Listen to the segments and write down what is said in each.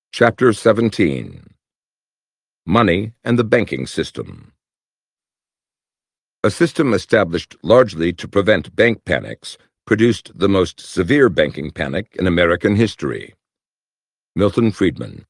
Chapter 17. Money and the Banking System. A system established largely to prevent bank panics produced the most severe banking panic in American history. Milton Friedman.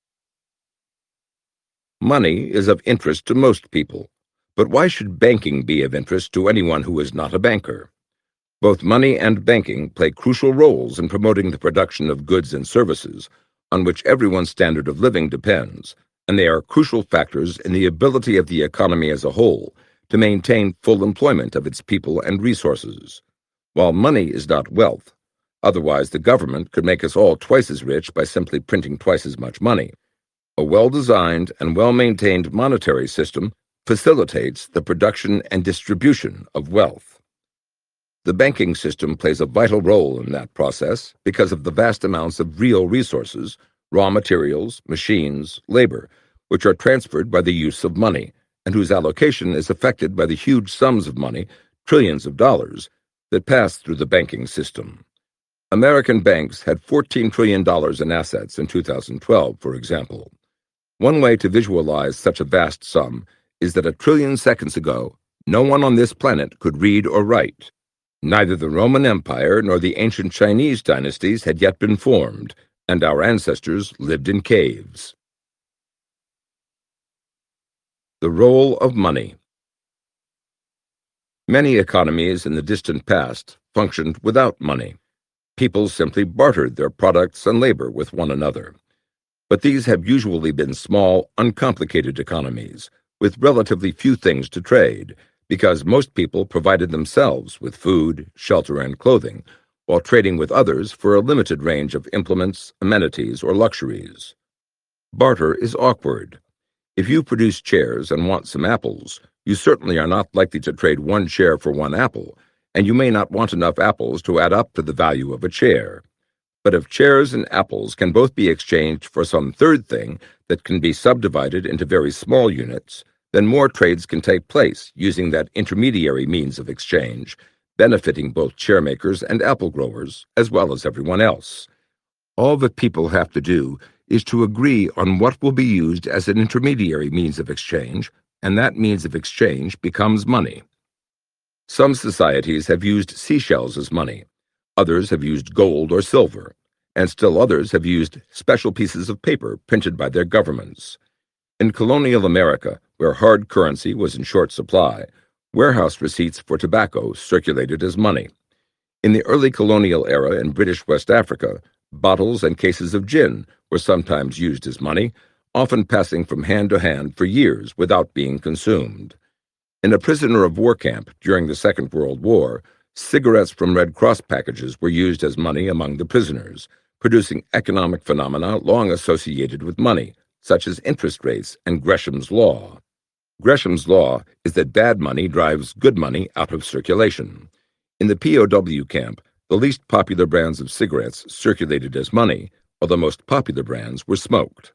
Money is of interest to most people, but why should banking be of interest to anyone who is not a banker? Both money and banking play crucial roles in promoting the production of goods and services, on which everyone's standard of living depends, and they are crucial factors in the ability of the economy as a whole to maintain full employment of its people and resources. While money is not wealth, otherwise the government could make us all twice as rich by simply printing twice as much money. A well-designed and well-maintained monetary system facilitates the production and distribution of wealth. The banking system plays a vital role in that process because of the vast amounts of real resources, raw materials, machines, labor, which are transferred by the use of money, and whose allocation is affected by the huge sums of money, trillions of dollars, that pass through the banking system. American banks had $14 trillion in assets in 2012, for example. One way to visualize such a vast sum is that 1 trillion seconds ago, no one on this planet could read or write. Neither the Roman Empire nor the ancient Chinese dynasties had yet been formed, and our ancestors lived in caves. The role of money. Many economies in the distant past functioned without money. People simply bartered their products and labor with one another. But these have usually been small, uncomplicated economies, with relatively few things to trade, because most people provided themselves with food, shelter, and clothing, while trading with others for a limited range of implements, amenities, or luxuries. Barter is awkward. If you produce chairs and want some apples, you certainly are not likely to trade one chair for one apple, and you may not want enough apples to add up to the value of a chair. But if chairs and apples can both be exchanged for some third thing that can be subdivided into very small units, then more trades can take place using that intermediary means of exchange, benefiting both chairmakers and apple growers, as well as everyone else. All that people have to do is to agree on what will be used as an intermediary means of exchange, and that means of exchange becomes money. Some societies have used seashells as money. Others have used gold or silver, and still others have used special pieces of paper printed by their governments. In colonial America, where hard currency was in short supply, warehouse receipts for tobacco circulated as money. In the early colonial era in British West Africa, bottles and cases of gin were sometimes used as money, often passing from hand to hand for years without being consumed. In a prisoner of war camp during the Second World War, cigarettes from Red Cross packages were used as money among the prisoners, producing economic phenomena long associated with money, such as interest rates and Gresham's Law. Gresham's Law is that bad money drives good money out of circulation. In the POW camp, the least popular brands of cigarettes circulated as money, while the most popular brands were smoked.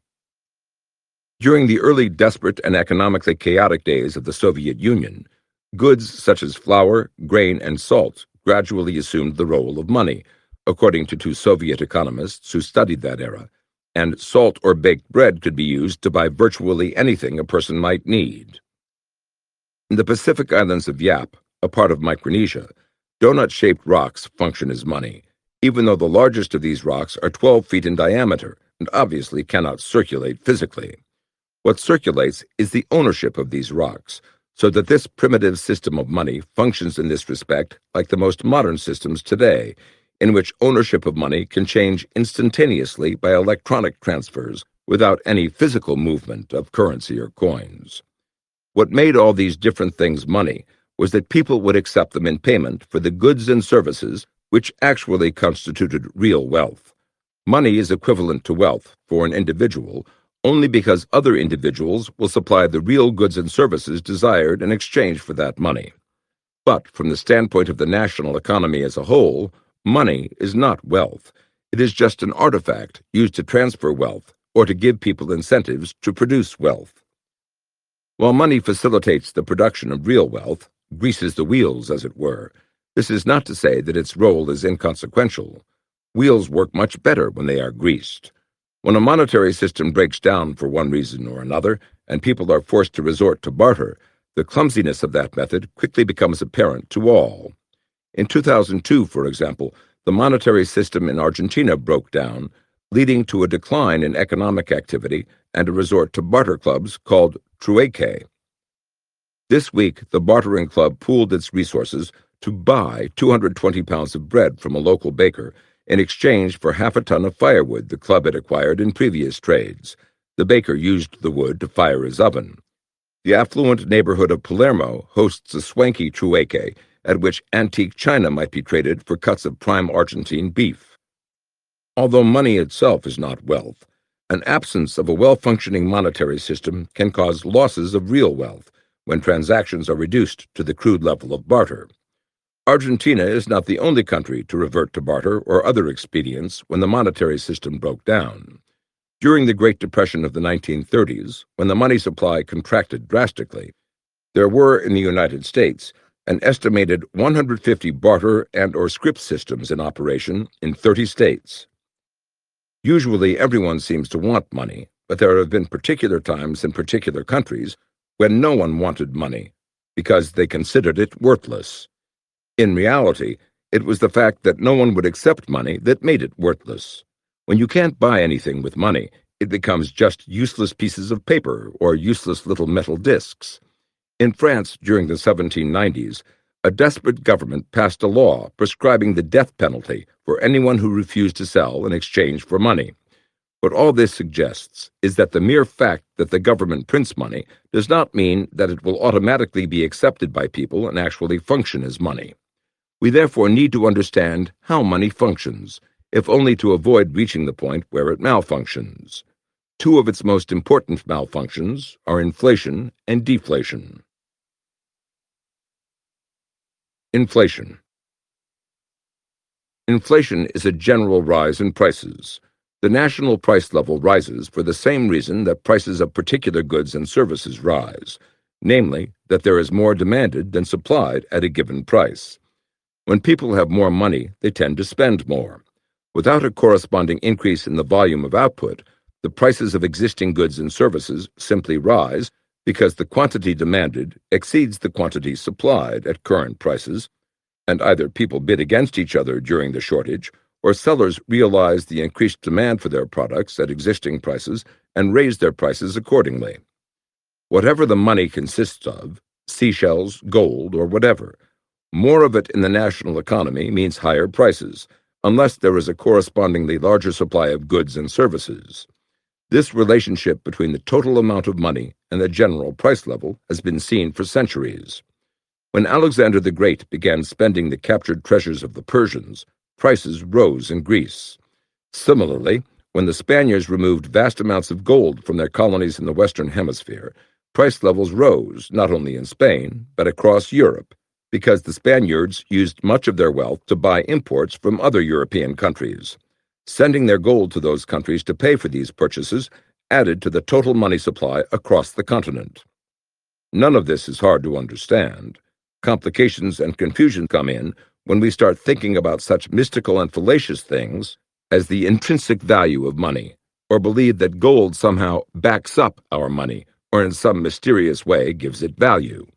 During the early desperate and economically chaotic days of the Soviet Union, goods such as flour, grain, and salt gradually assumed the role of money, according to two Soviet economists who studied that era, and salt or baked bread could be used to buy virtually anything a person might need. In the Pacific islands of Yap, a part of Micronesia, donut-shaped rocks function as money, even though the largest of these rocks are 12 feet in diameter and obviously cannot circulate physically. What circulates is the ownership of these rocks, so that this primitive system of money functions in this respect like the most modern systems today, in which ownership of money can change instantaneously by electronic transfers without any physical movement of currency or coins. What made all these different things money was that people would accept them in payment for the goods and services which actually constituted real wealth. Money is equivalent to wealth for an individual only because other individuals will supply the real goods and services desired in exchange for that money. But from the standpoint of the national economy as a whole, money is not wealth. It is just an artifact used to transfer wealth or to give people incentives to produce wealth. While money facilitates the production of real wealth, greases the wheels, as it were, this is not to say that its role is inconsequential. Wheels work much better when they are greased. When a monetary system breaks down for one reason or another, and people are forced to resort to barter, the clumsiness of that method quickly becomes apparent to all. In 2002, for example, the monetary system in Argentina broke down, leading to a decline in economic activity and a resort to barter clubs called trueque. This week, the bartering club pooled its resources to buy 220 pounds of bread from a local baker in exchange for half a ton of firewood the club had acquired in previous trades. The baker used the wood to fire his oven. The affluent neighborhood of Palermo hosts a swanky trueque at which antique china might be traded for cuts of prime Argentine beef. Although money itself is not wealth, an absence of a well-functioning monetary system can cause losses of real wealth when transactions are reduced to the crude level of barter. Argentina is not the only country to revert to barter or other expedients when the monetary system broke down. During the Great Depression of the 1930s, when the money supply contracted drastically, there were in the United States an estimated 150 barter and/or scrip systems in operation in 30 states. Usually everyone seems to want money, but there have been particular times in particular countries when no one wanted money because they considered it worthless. In reality, it was the fact that no one would accept money that made it worthless. When you can't buy anything with money, it becomes just useless pieces of paper or useless little metal discs. In France during the 1790s, a desperate government passed a law prescribing the death penalty for anyone who refused to sell in exchange for money. What all this suggests is that the mere fact that the government prints money does not mean that it will automatically be accepted by people and actually function as money. We therefore need to understand how money functions, if only to avoid reaching the point where it malfunctions. Two of its most important malfunctions are inflation and deflation. Inflation. Inflation is a general rise in prices. The national price level rises for the same reason that prices of particular goods and services rise, namely, that there is more demanded than supplied at a given price. When people have more money, they tend to spend more. Without a corresponding increase in the volume of output, the prices of existing goods and services simply rise because the quantity demanded exceeds the quantity supplied at current prices, and either people bid against each other during the shortage, or sellers realize the increased demand for their products at existing prices and raise their prices accordingly. Whatever the money consists of, seashells, gold, or whatever, more of it in the national economy means higher prices, unless there is a correspondingly larger supply of goods and services. This relationship between the total amount of money and the general price level has been seen for centuries. When Alexander the Great began spending the captured treasures of the Persians, prices rose in Greece. Similarly, when the Spaniards removed vast amounts of gold from their colonies in the Western Hemisphere, price levels rose not only in Spain, but across Europe, because the Spaniards used much of their wealth to buy imports from other European countries. Sending their gold to those countries to pay for these purchases added to the total money supply across the continent. None of this is hard to understand. Complications and confusion come in when we start thinking about such mystical and fallacious things as the intrinsic value of money, or believe that gold somehow backs up our money, or in some mysterious way gives it value.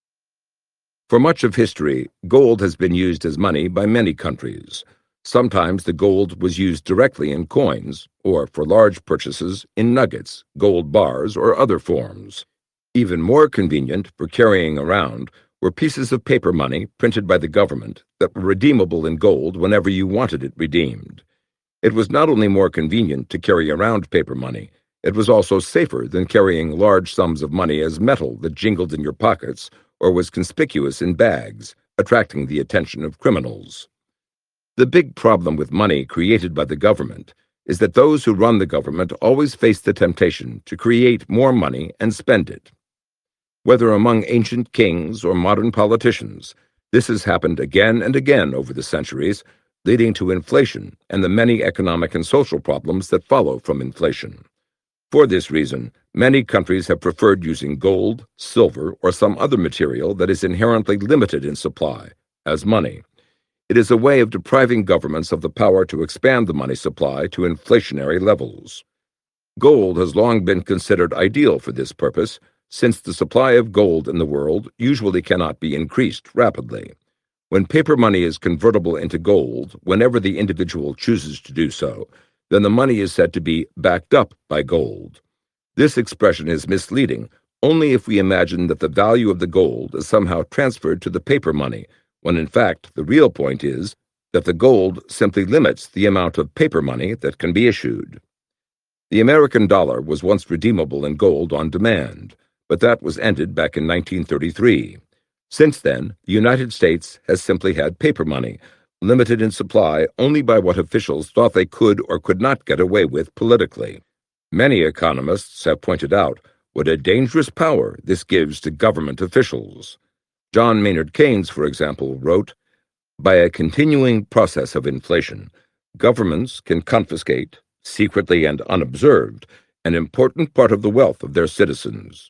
For much of history, gold has been used as money by many countries. Sometimes the gold was used directly in coins, or for large purchases in nuggets, gold bars, or other forms. Even more convenient for carrying around were pieces of paper money printed by the government that were redeemable in gold whenever you wanted it redeemed. It was not only more convenient to carry around paper money, it was also safer than carrying large sums of money as metal that jingled in your pockets or was conspicuous in bags, attracting the attention of criminals. The big problem with money created by the government is that those who run the government always face the temptation to create more money and spend it. Whether among ancient kings or modern politicians, this has happened again and again over the centuries, leading to inflation and the many economic and social problems that follow from inflation. For this reason, many countries have preferred using gold, silver, or some other material that is inherently limited in supply, as money. It is a way of depriving governments of the power to expand the money supply to inflationary levels. Gold has long been considered ideal for this purpose, since the supply of gold in the world usually cannot be increased rapidly. When paper money is convertible into gold, whenever the individual chooses to do so, then the money is said to be backed up by gold. This expression is misleading only if we imagine that the value of the gold is somehow transferred to the paper money, when in fact the real point is that the gold simply limits the amount of paper money that can be issued. The American dollar was once redeemable in gold on demand, but that was ended back in 1933. Since then, the United States has simply had paper money, limited in supply only by what officials thought they could or could not get away with politically. Many economists have pointed out what a dangerous power this gives to government officials. John Maynard Keynes, for example, wrote, "By a continuing process of inflation, governments can confiscate, secretly and unobserved, an important part of the wealth of their citizens."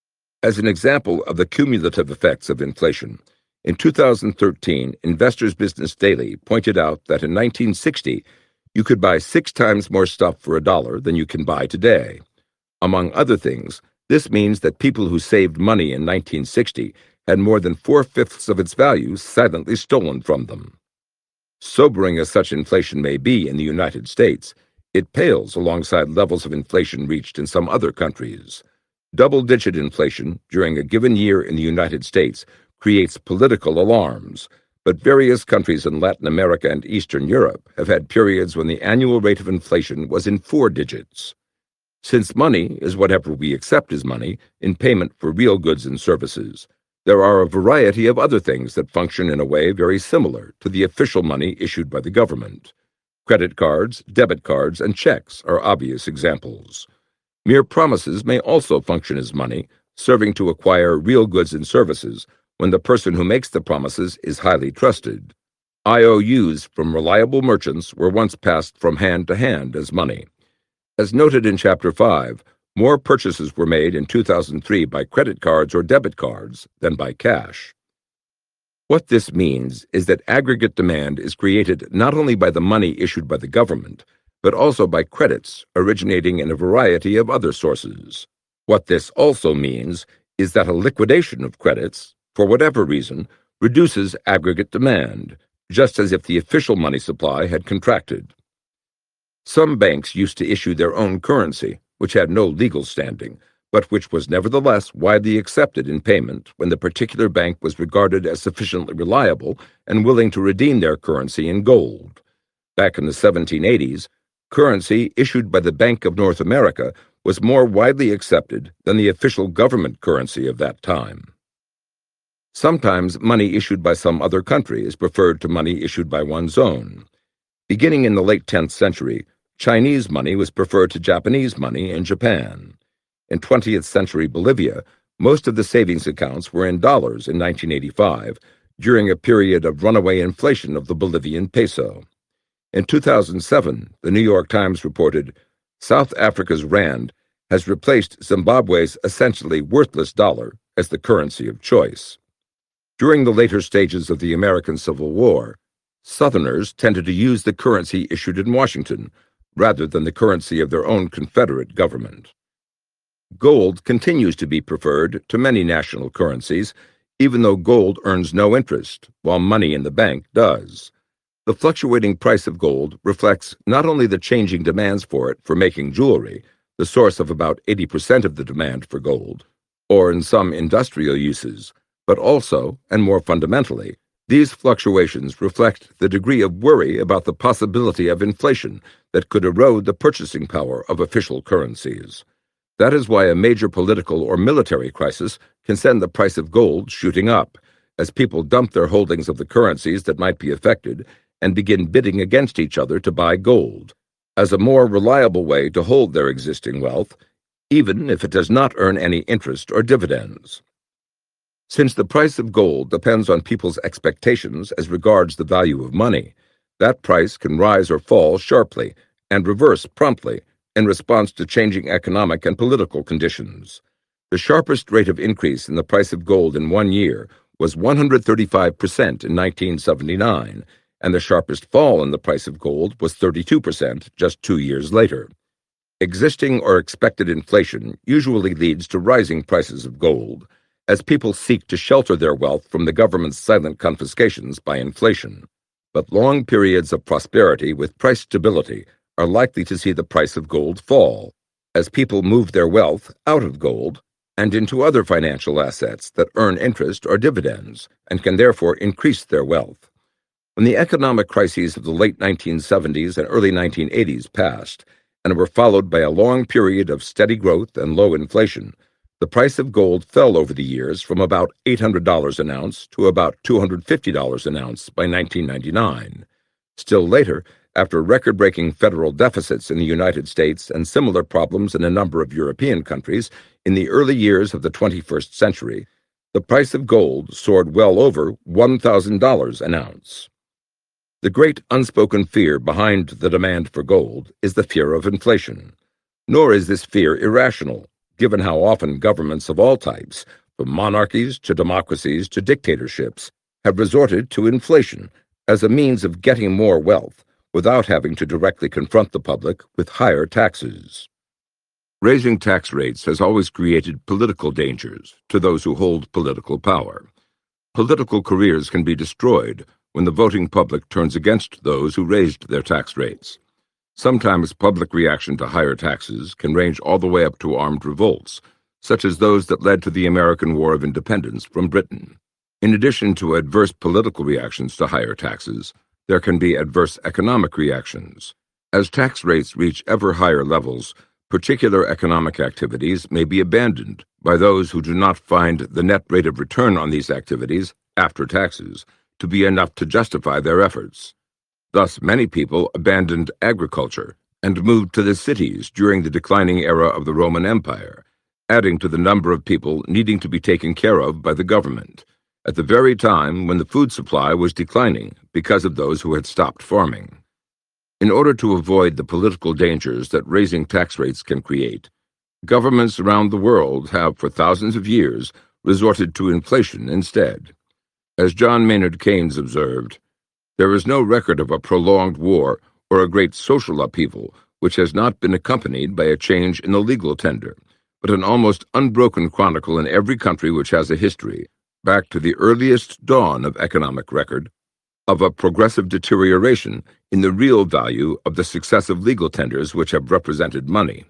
As an example of the cumulative effects of inflation, in 2013, Investors Business Daily pointed out that in 1960, you could buy 6 times more stuff for $1 than you can buy today. Among other things, this means that people who saved money in 1960 had more than 4/5 of its value silently stolen from them. Sobering as such inflation may be in the United States, it pales alongside levels of inflation reached in some other countries. Double-digit inflation during a given year in the United States creates political alarms, but various countries in Latin America and Eastern Europe have had periods when the annual rate of inflation was in 4 digits. Since money is whatever we accept as money in payment for real goods and services, there are a variety of other things that function in a way very similar to the official money issued by the government. Credit cards, debit cards, and checks are obvious examples. Mere promises may also function as money, serving to acquire real goods and services when the person who makes the promises is highly trusted. IOUs from reliable merchants were once passed from hand to hand as money. As noted in Chapter 5, more purchases were made in 2003 by credit cards or debit cards than by cash. What this means is that aggregate demand is created not only by the money issued by the government, but also by credits originating in a variety of other sources. What this also means is that a liquidation of credits, for whatever reason, reduces aggregate demand, just as if the official money supply had contracted. Some banks used to issue their own currency, which had no legal standing, but which was nevertheless widely accepted in payment when the particular bank was regarded as sufficiently reliable and willing to redeem their currency in gold. Back in the 1780s, currency issued by the Bank of North America was more widely accepted than the official government currency of that time. Sometimes money issued by some other country is preferred to money issued by one's own. Beginning in the late 10th century, Chinese money was preferred to Japanese money in Japan. In 20th century Bolivia, most of the savings accounts were in dollars in 1985, during a period of runaway inflation of the Bolivian peso. In 2007, the New York Times reported, South Africa's rand has replaced Zimbabwe's essentially worthless dollar as the currency of choice. During the later stages of the American Civil War, Southerners tended to use the currency issued in Washington rather than the currency of their own Confederate government. Gold continues to be preferred to many national currencies, even though gold earns no interest, while money in the bank does. The fluctuating price of gold reflects not only the changing demands for it for making jewelry, the source of about 80% of the demand for gold, or in some industrial uses, but also, and more fundamentally, these fluctuations reflect the degree of worry about the possibility of inflation that could erode the purchasing power of official currencies. That is why a major political or military crisis can send the price of gold shooting up, as people dump their holdings of the currencies that might be affected and begin bidding against each other to buy gold, as a more reliable way to hold their existing wealth, even if it does not earn any interest or dividends. Since the price of gold depends on people's expectations as regards the value of money, that price can rise or fall sharply and reverse promptly in response to changing economic and political conditions. The sharpest rate of increase in the price of gold in 1 year was 135% in 1979, and the sharpest fall in the price of gold was 32% just 2 years later. Existing or expected inflation usually leads to rising prices of gold, as people seek to shelter their wealth from the government's silent confiscations by inflation. But long periods of prosperity with price stability are likely to see the price of gold fall, as people move their wealth out of gold and into other financial assets that earn interest or dividends and can therefore increase their wealth. When the economic crises of the late 1970s and early 1980s passed, and were followed by a long period of steady growth and low inflation, the price of gold fell over the years from about $800 an ounce to about $250 an ounce by 1999. Still later, after record-breaking federal deficits in the United States and similar problems in a number of European countries in the early years of the 21st century, the price of gold soared well over $1,000 an ounce. The great unspoken fear behind the demand for gold is the fear of inflation. Nor is this fear irrational, given how often governments of all types, from monarchies to democracies to dictatorships, have resorted to inflation as a means of getting more wealth without having to directly confront the public with higher taxes. Raising tax rates has always created political dangers to those who hold political power. Political careers can be destroyed when the voting public turns against those who raised their tax rates. Sometimes public reaction to higher taxes can range all the way up to armed revolts, such as those that led to the American War of Independence from Britain. In addition to adverse political reactions to higher taxes, there can be adverse economic reactions. As tax rates reach ever higher levels, particular economic activities may be abandoned by those who do not find the net rate of return on these activities, after taxes, to be enough to justify their efforts. Thus, many people abandoned agriculture and moved to the cities during the declining era of the Roman Empire, adding to the number of people needing to be taken care of by the government, at the very time when the food supply was declining because of those who had stopped farming. In order to avoid the political dangers that raising tax rates can create, governments around the world have for thousands of years resorted to inflation instead. As John Maynard Keynes observed, there is no record of a prolonged war or a great social upheaval which has not been accompanied by a change in the legal tender, but an almost unbroken chronicle in every country which has a history, back to the earliest dawn of economic record, of a progressive deterioration in the real value of the successive legal tenders which have represented money.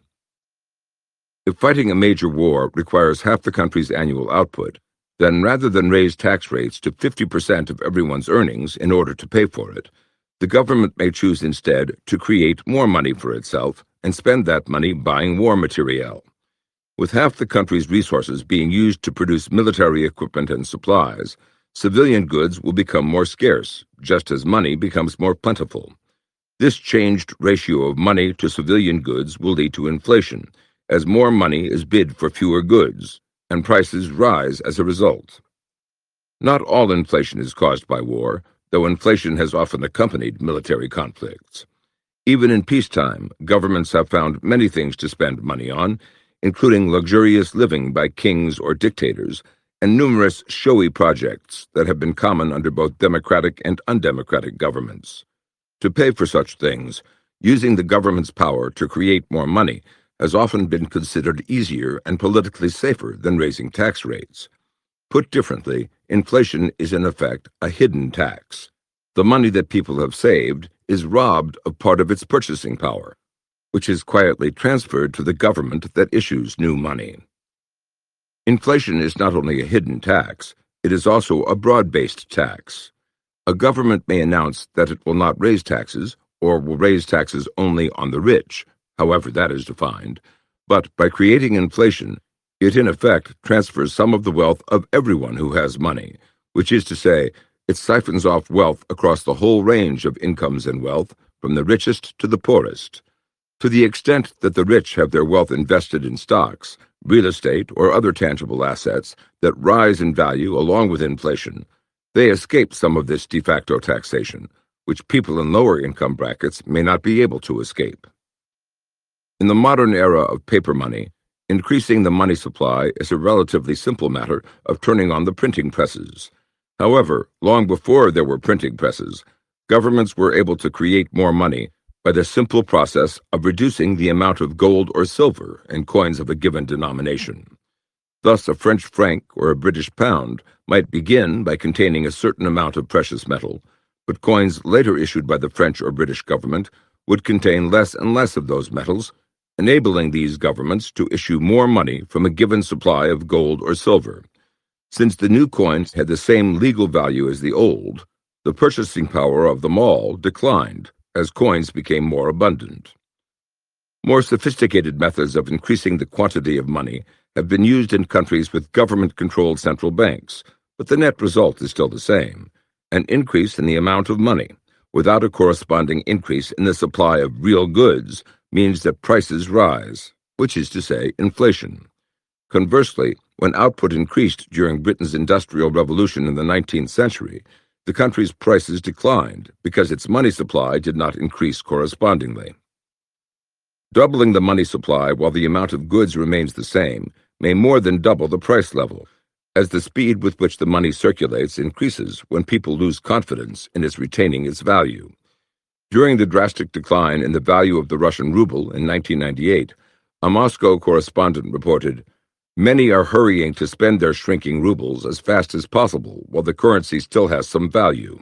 If fighting a major war requires half the country's annual output, then rather than raise tax rates to 50% of everyone's earnings in order to pay for it, the government may choose instead to create more money for itself and spend that money buying war materiel. With half the country's resources being used to produce military equipment and supplies, civilian goods will become more scarce, just as money becomes more plentiful. This changed ratio of money to civilian goods will lead to inflation, as more money is bid for fewer goods, and prices rise as a result. Not all inflation is caused by war, though inflation has often accompanied military conflicts. Even in peacetime, governments have found many things to spend money on, including luxurious living by kings or dictators, and numerous showy projects that have been common under both democratic and undemocratic governments. To pay for such things, using the government's power to create more money has often been considered easier and politically safer than raising tax rates. Put differently, inflation is in effect a hidden tax. The money that people have saved is robbed of part of its purchasing power, which is quietly transferred to the government that issues new money. Inflation is not only a hidden tax, it is also a broad-based tax. A government may announce that it will not raise taxes, or will raise taxes only on the rich, however that is defined, but by creating inflation, it in effect transfers some of the wealth of everyone who has money, which is to say, it siphons off wealth across the whole range of incomes and wealth, from the richest to the poorest. To the extent that the rich have their wealth invested in stocks, real estate, or other tangible assets that rise in value along with inflation, they escape some of this de facto taxation, which people in lower income brackets may not be able to escape. In the modern era of paper money, increasing the money supply is a relatively simple matter of turning on the printing presses. However, long before there were printing presses, governments were able to create more money by the simple process of reducing the amount of gold or silver in coins of a given denomination. Thus, a French franc or a British pound might begin by containing a certain amount of precious metal, but coins later issued by the French or British government would contain less and less of those metals, enabling these governments to issue more money from a given supply of gold or silver. Since the new coins had the same legal value as the old, the purchasing power of them all declined as coins became more abundant. More sophisticated methods of increasing the quantity of money have been used in countries with government-controlled central banks, but the net result is still the same: an increase in the amount of money, without a corresponding increase in the supply of real goods, means that prices rise, which is to say, inflation. Conversely, when output increased during Britain's Industrial Revolution in the 19th century, the country's prices declined because its money supply did not increase correspondingly. Doubling the money supply while the amount of goods remains the same may more than double the price level, as the speed with which the money circulates increases when people lose confidence in its retaining its value. During the drastic decline in the value of the Russian ruble in 1998, a Moscow correspondent reported, "Many are hurrying to spend their shrinking rubles as fast as possible while the currency still has some value."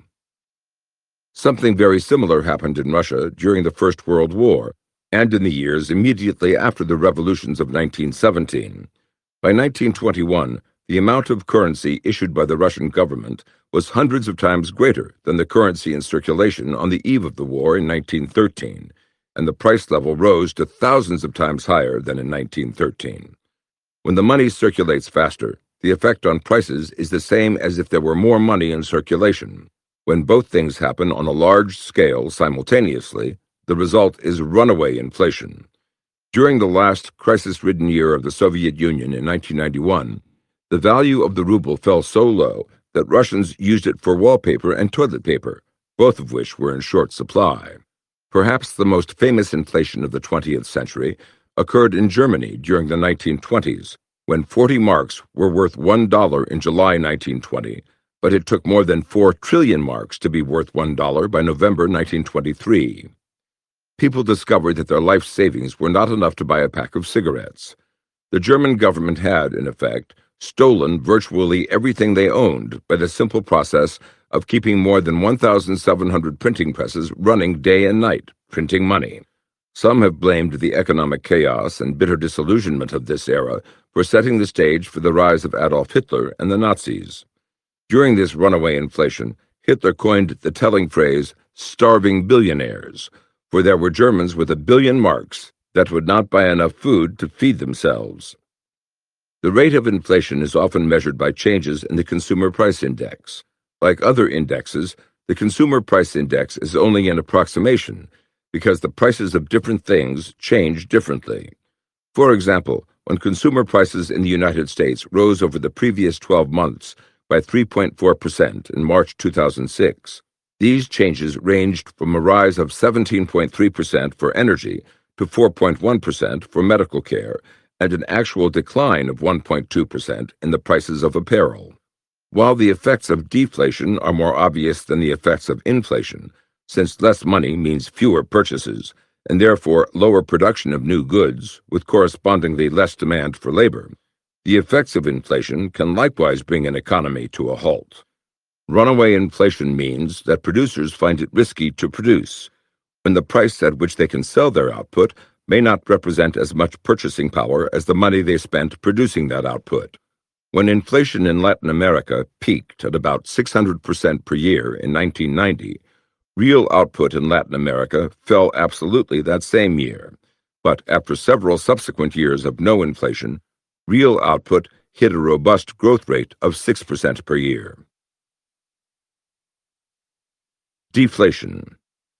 Something very similar happened in Russia during the First World War and in the years immediately after the revolutions of 1917. By 1921, the amount of currency issued by the Russian government was hundreds of times greater than the currency in circulation on the eve of the war in 1913, and the price level rose to thousands of times higher than in 1913. When the money circulates faster, the effect on prices is the same as if there were more money in circulation. When both things happen on a large scale simultaneously, the result is runaway inflation. During the last crisis-ridden year of the Soviet Union in 1991, the value of the ruble fell so low that Russians used it for wallpaper and toilet paper, both of which were in short supply. Perhaps the most famous inflation of the 20th century occurred in Germany during the 1920s, when 40 marks were worth $1 in July 1920, but it took more than 4 trillion marks to be worth $1 by November 1923. People discovered that their life savings were not enough to buy a pack of cigarettes. The German government had, in effect, stolen virtually everything they owned by the simple process of keeping more than 1,700 printing presses running day and night, printing money. Some have blamed the economic chaos and bitter disillusionment of this era for setting the stage for the rise of Adolf Hitler and the Nazis. During this runaway inflation, Hitler coined the telling phrase, "starving billionaires," for there were Germans with 1 billion marks that would not buy enough food to feed themselves. The rate of inflation is often measured by changes in the Consumer Price Index. Like other indexes, the Consumer Price Index is only an approximation because the prices of different things change differently. For example, when consumer prices in the United States rose over the previous 12 months by 3.4% in March 2006, these changes ranged from a rise of 17.3% for energy to 4.1% for medical care, and an actual decline of 1.2% in the prices of apparel. While the effects of deflation are more obvious than the effects of inflation, since less money means fewer purchases, and therefore lower production of new goods, with correspondingly less demand for labor, the effects of inflation can likewise bring an economy to a halt. Runaway inflation means that producers find it risky to produce, when the price at which they can sell their output may not represent as much purchasing power as the money they spent producing that output. When inflation in Latin America peaked at about 600% per year in 1990, real output in Latin America fell absolutely that same year. But after several subsequent years of no inflation, real output hit a robust growth rate of 6% per year. Deflation.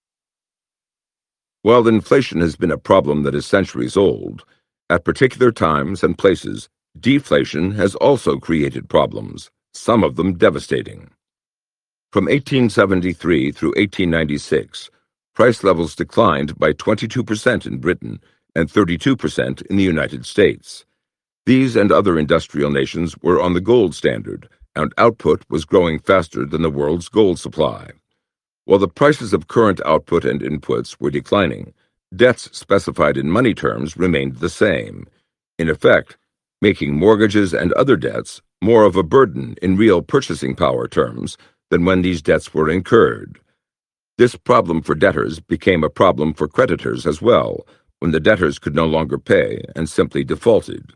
While inflation has been a problem that is centuries old, at particular times and places, deflation has also created problems, some of them devastating. From 1873 through 1896, price levels declined by 22% in Britain and 32% in the United States. These and other industrial nations were on the gold standard, and output was growing faster than the world's gold supply. While the prices of current output and inputs were declining, debts specified in money terms remained the same, in effect, making mortgages and other debts more of a burden in real purchasing power terms than when these debts were incurred. This problem for debtors became a problem for creditors as well, when the debtors could no longer pay and simply defaulted.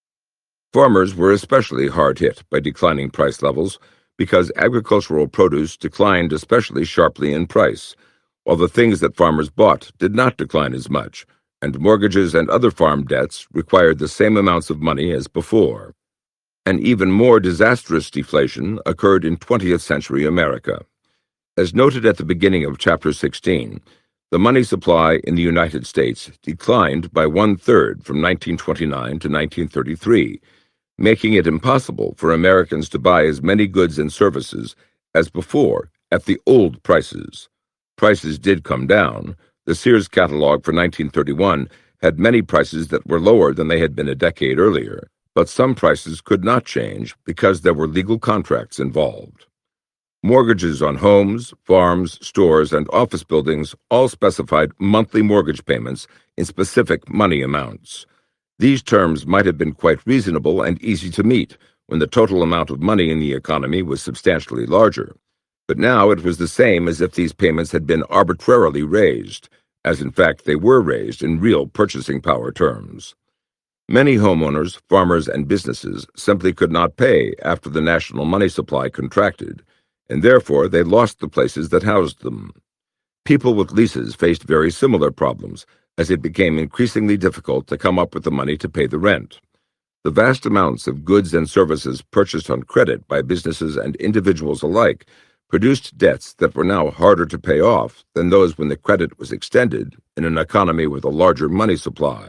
Farmers were especially hard hit by declining price levels because agricultural produce declined especially sharply in price, while the things that farmers bought did not decline as much, and mortgages and other farm debts required the same amounts of money as before. An even more disastrous deflation occurred in 20th century America. As noted at the beginning of Chapter 16, the money supply in the United States declined by one-third from 1929 to 1933, making it impossible for Americans to buy as many goods and services as before at the old prices. Prices did come down. The Sears catalog for 1931 had many prices that were lower than they had been a decade earlier, but some prices could not change because there were legal contracts involved. Mortgages on homes, farms, stores, and office buildings all specified monthly mortgage payments in specific money amounts. These terms might have been quite reasonable and easy to meet when the total amount of money in the economy was substantially larger. But now it was the same as if these payments had been arbitrarily raised, as in fact they were raised in real purchasing power terms. Many homeowners, farmers, and businesses simply could not pay after the national money supply contracted, and therefore they lost the places that housed them. People with leases faced very similar problems, as it became increasingly difficult to come up with the money to pay the rent. The vast amounts of goods and services purchased on credit by businesses and individuals alike produced debts that were now harder to pay off than those when the credit was extended in an economy with a larger money supply.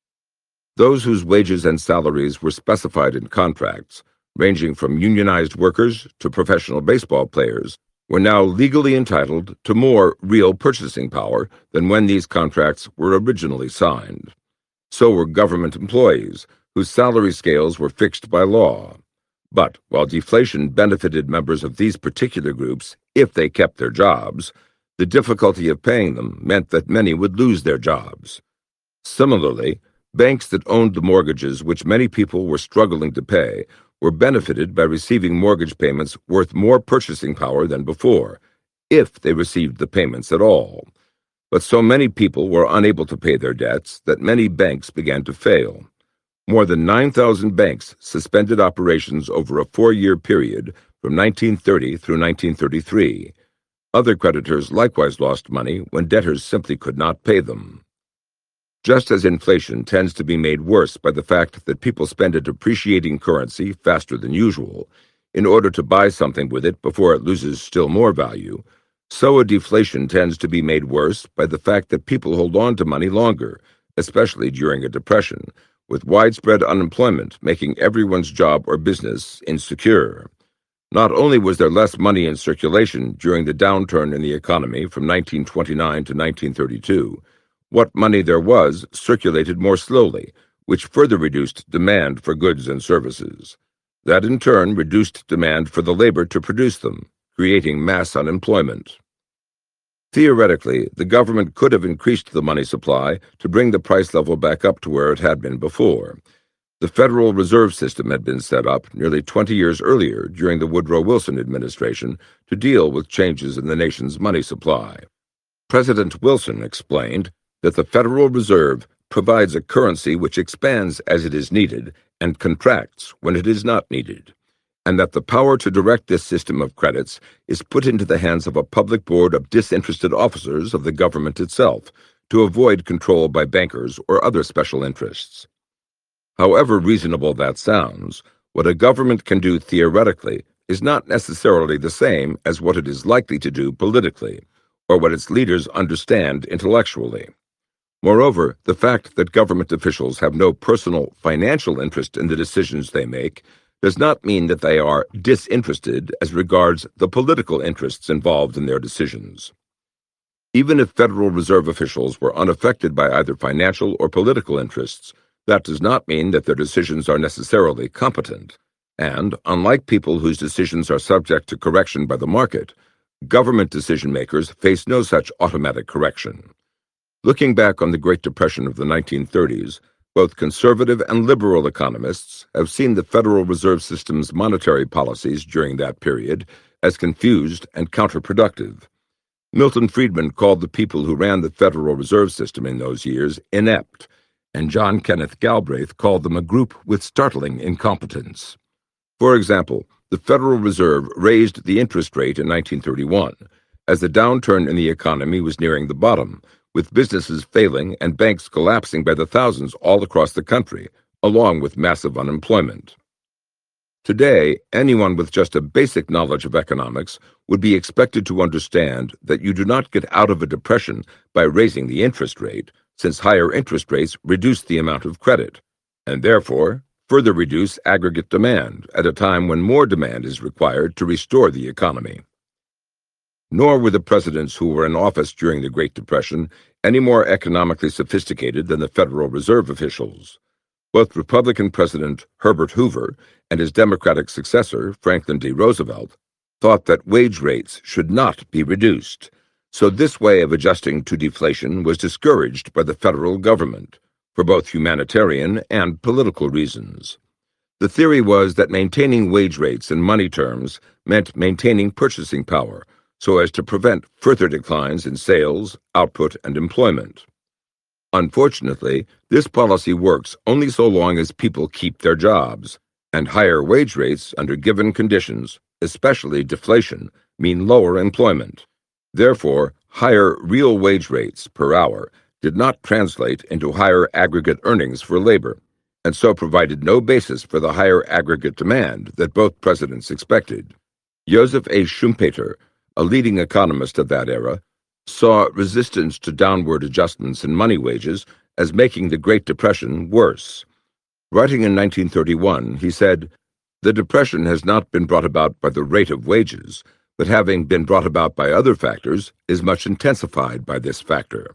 Those whose wages and salaries were specified in contracts, ranging from unionized workers to professional baseball players, were now legally entitled to more real purchasing power than when these contracts were originally signed. So were government employees, whose salary scales were fixed by law. But while deflation benefited members of these particular groups if they kept their jobs, the difficulty of paying them meant that many would lose their jobs. Similarly, banks that owned the mortgages which many people were struggling to pay were benefited by receiving mortgage payments worth more purchasing power than before, if they received the payments at all. But so many people were unable to pay their debts that many banks began to fail. More than 9,000 banks suspended operations over a 4-year period from 1930 through 1933. Other creditors likewise lost money when debtors simply could not pay them. Just as inflation tends to be made worse by the fact that people spend a depreciating currency faster than usual in order to buy something with it before it loses still more value, so a deflation tends to be made worse by the fact that people hold on to money longer, especially during a depression, with widespread unemployment making everyone's job or business insecure. Not only was there less money in circulation during the downturn in the economy from 1929 to 1932, what money there was circulated more slowly, which further reduced demand for goods and services. That in turn reduced demand for the labor to produce them, creating mass unemployment. Theoretically, the government could have increased the money supply to bring the price level back up to where it had been before. The Federal Reserve System had been set up nearly 20 years earlier during the Woodrow Wilson administration to deal with changes in the nation's money supply. President Wilson explained that the Federal Reserve provides a currency which expands as it is needed and contracts when it is not needed, and that the power to direct this system of credits is put into the hands of a public board of disinterested officers of the government itself to avoid control by bankers or other special interests. However reasonable that sounds, what a government can do theoretically is not necessarily the same as what it is likely to do politically, or what its leaders understand intellectually. Moreover, the fact that government officials have no personal financial interest in the decisions they make does not mean that they are disinterested as regards the political interests involved in their decisions. Even if Federal Reserve officials were unaffected by either financial or political interests, that does not mean that their decisions are necessarily competent. And, unlike people whose decisions are subject to correction by the market, Government decision-makers face no such automatic correction. Looking back on the Great Depression of the 1930s, both conservative and liberal economists have seen the Federal Reserve System's monetary policies during that period as confused and counterproductive. Milton Friedman called the people who ran the Federal Reserve System in those years inept, and John Kenneth Galbraith called them a group with startling incompetence. For example, the Federal Reserve raised the interest rate in 1931, as the downturn in the economy was nearing the bottom, with businesses failing and banks collapsing by the thousands all across the country, along with massive unemployment. Today, anyone with just a basic knowledge of economics would be expected to understand that you do not get out of a depression by raising the interest rate, since higher interest rates reduce the amount of credit, and therefore further reduce aggregate demand at a time when more demand is required to restore the economy. Nor were the presidents who were in office during the Great Depression any more economically sophisticated than the Federal Reserve officials. Both Republican President Herbert Hoover and his Democratic successor, Franklin D. Roosevelt, thought that wage rates should not be reduced, so this way of adjusting to deflation was discouraged by the federal government, for both humanitarian and political reasons. The theory was that maintaining wage rates in money terms meant maintaining purchasing power, so as to prevent further declines in sales, output, and employment. Unfortunately, this policy works only so long as people keep their jobs, and higher wage rates under given conditions, especially deflation, mean lower employment. Therefore, higher real wage rates per hour did not translate into higher aggregate earnings for labor, and so provided no basis for the higher aggregate demand that both presidents expected. Joseph A. Schumpeter, a leading economist of that era, saw resistance to downward adjustments in money wages as making the Great Depression worse. Writing in 1931, he said, "The Depression has not been brought about by the rate of wages, but having been brought about by other factors, is much intensified by this factor."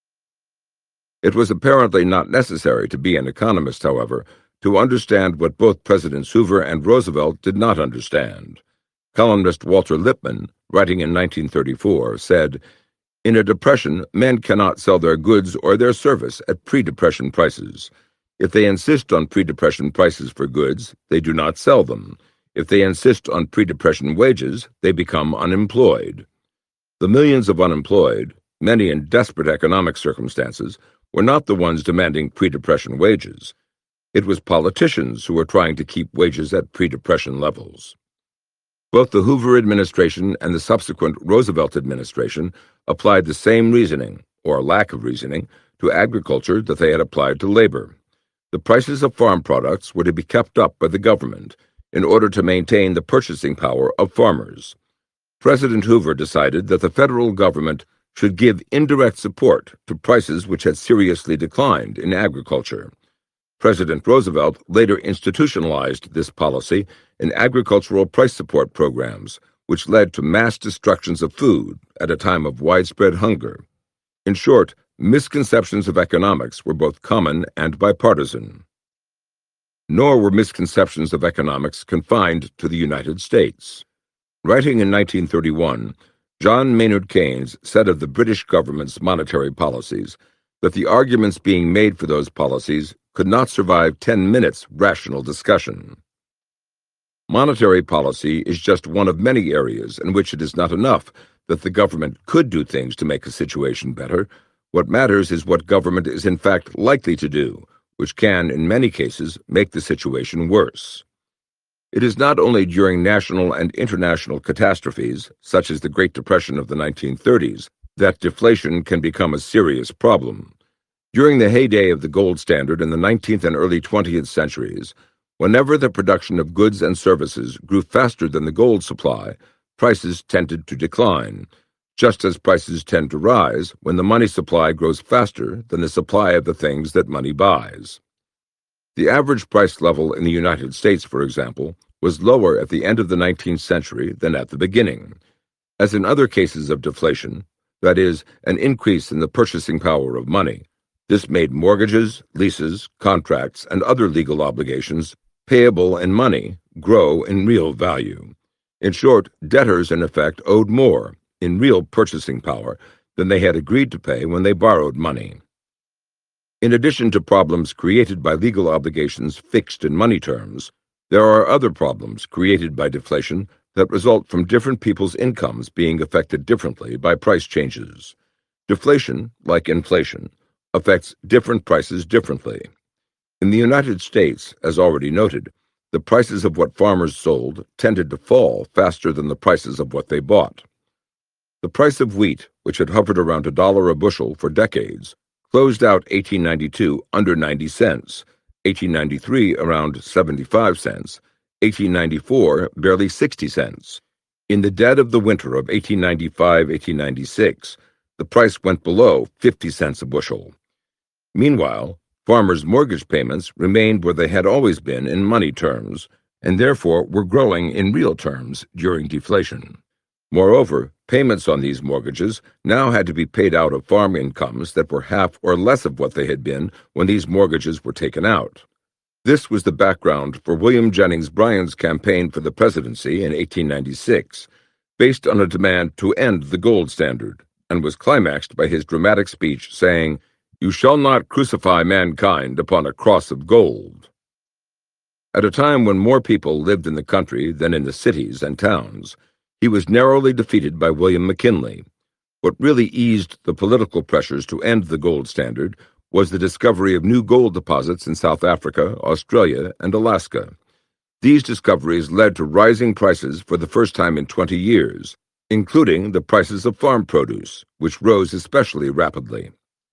It was apparently not necessary to be an economist, however, to understand what both Presidents Hoover and Roosevelt did not understand. Columnist Walter Lippmann, writing in 1934, said, "In a depression, men cannot sell their goods or their service at pre-depression prices. If they insist on pre-depression prices for goods, they do not sell them. If they insist on pre-depression wages, they become unemployed." The millions of unemployed, many in desperate economic circumstances, were not the ones demanding pre-depression wages. It was politicians who were trying to keep wages at pre-depression levels. Both the Hoover administration and the subsequent Roosevelt administration applied the same reasoning, or lack of reasoning, to agriculture that they had applied to labor. The prices of farm products were to be kept up by the government in order to maintain the purchasing power of farmers. President Hoover decided that the federal government should give indirect support to prices which had seriously declined in agriculture. President Roosevelt later institutionalized this policy in agricultural price support programs, which led to mass destructions of food at a time of widespread hunger. In short, misconceptions of economics were both common and bipartisan. Nor were misconceptions of economics confined to the United States. Writing in 1931, John Maynard Keynes said of the British government's monetary policies that the arguments being made for those policies could not survive 10 minutes' rational discussion. Monetary policy is just one of many areas in which it is not enough that the government could do things to make a situation better. What matters is what government is in fact likely to do, which can, in many cases, make the situation worse. It is not only during national and international catastrophes, such as the Great Depression of the 1930s, that deflation can become a serious problem. During the heyday of the gold standard in the 19th and early 20th centuries, whenever the production of goods and services grew faster than the gold supply, prices tended to decline, just as prices tend to rise when the money supply grows faster than the supply of the things that money buys. The average price level in the United States, for example, was lower at the end of the 19th century than at the beginning. As in other cases of deflation, that is, an increase in the purchasing power of money, this made mortgages, leases, contracts, and other legal obligations payable in money grow in real value. In short, debtors, in effect, owed more, in real purchasing power than they had agreed to pay when they borrowed money. In addition to problems created by legal obligations fixed in money terms, there are other problems created by deflation that result from different people's incomes being affected differently by price changes. Deflation, like inflation, affects different prices differently. In the United States, as already noted, the prices of what farmers sold tended to fall faster than the prices of what they bought. The price of wheat, which had hovered around $1 a bushel for decades, closed out 1892 under 90 cents, 1893 around 75 cents, 1894 barely 60 cents. In the dead of the winter of 1895-1896, the price went below 50 cents a bushel. Meanwhile, farmers' mortgage payments remained where they had always been in money terms, and therefore were growing in real terms during deflation. Moreover, payments on these mortgages now had to be paid out of farm incomes that were half or less of what they had been when these mortgages were taken out. This was the background for William Jennings Bryan's campaign for the presidency in 1896, based on a demand to end the gold standard, and was climaxed by his dramatic speech saying, "You shall not crucify mankind upon a cross of gold." At a time when more people lived in the country than in the cities and towns, he was narrowly defeated by William McKinley. What really eased the political pressures to end the gold standard was the discovery of new gold deposits in South Africa, Australia, and Alaska. These discoveries led to rising prices for the first time in 20 years, including the prices of farm produce, which rose especially rapidly.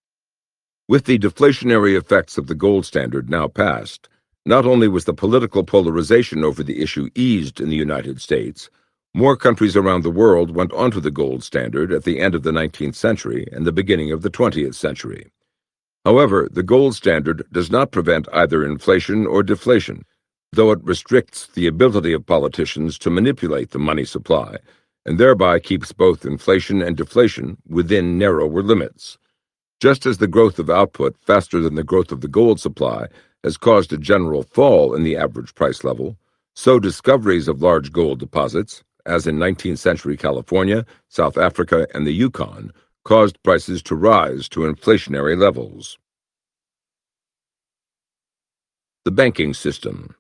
With the deflationary effects of the gold standard now past, not only was the political polarization over the issue eased in the United States, more countries around the world went onto the gold standard at the end of the 19th century and the beginning of the 20th century. However, the gold standard does not prevent either inflation or deflation, though it restricts the ability of politicians to manipulate the money supply, and thereby keeps both inflation and deflation within narrower limits. Just as the growth of output faster than the growth of the gold supply has caused a general fall in the average price level, so discoveries of large gold deposits, as in 19th century California, South Africa, and the Yukon, caused prices to rise to inflationary levels. The banking system.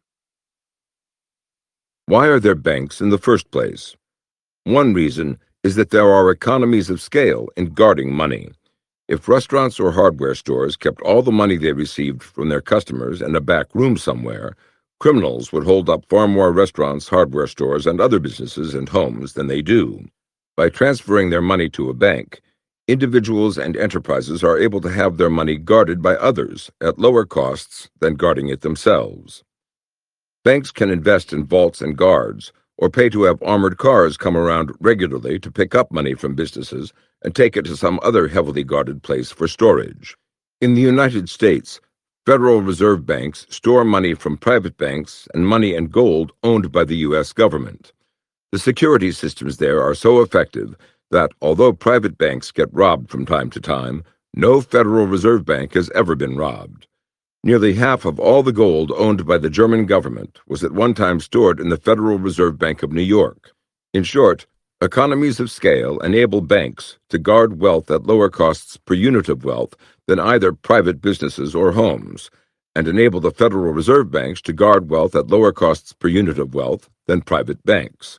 Why are there banks in the first place? One reason is that there are economies of scale in guarding money. If restaurants or hardware stores kept all the money they received from their customers in a back room somewhere, criminals would hold up far more restaurants, hardware stores, and other businesses and homes than they do. By transferring their money to a bank, individuals and enterprises are able to have their money guarded by others at lower costs than guarding it themselves. Banks can invest in vaults and guards, or pay to have armored cars come around regularly to pick up money from businesses and take it to some other heavily guarded place for storage. In the United States, Federal Reserve banks store money from private banks and money and gold owned by the U.S. government. The security systems there are so effective that, although private banks get robbed from time to time, no Federal Reserve Bank has ever been robbed. Nearly half of all the gold owned by the German government was at one time stored in the Federal Reserve Bank of New York. In short, economies of scale enable banks to guard wealth at lower costs per unit of wealth than either private businesses or homes, and enable the Federal Reserve banks to guard wealth at lower costs per unit of wealth than private banks.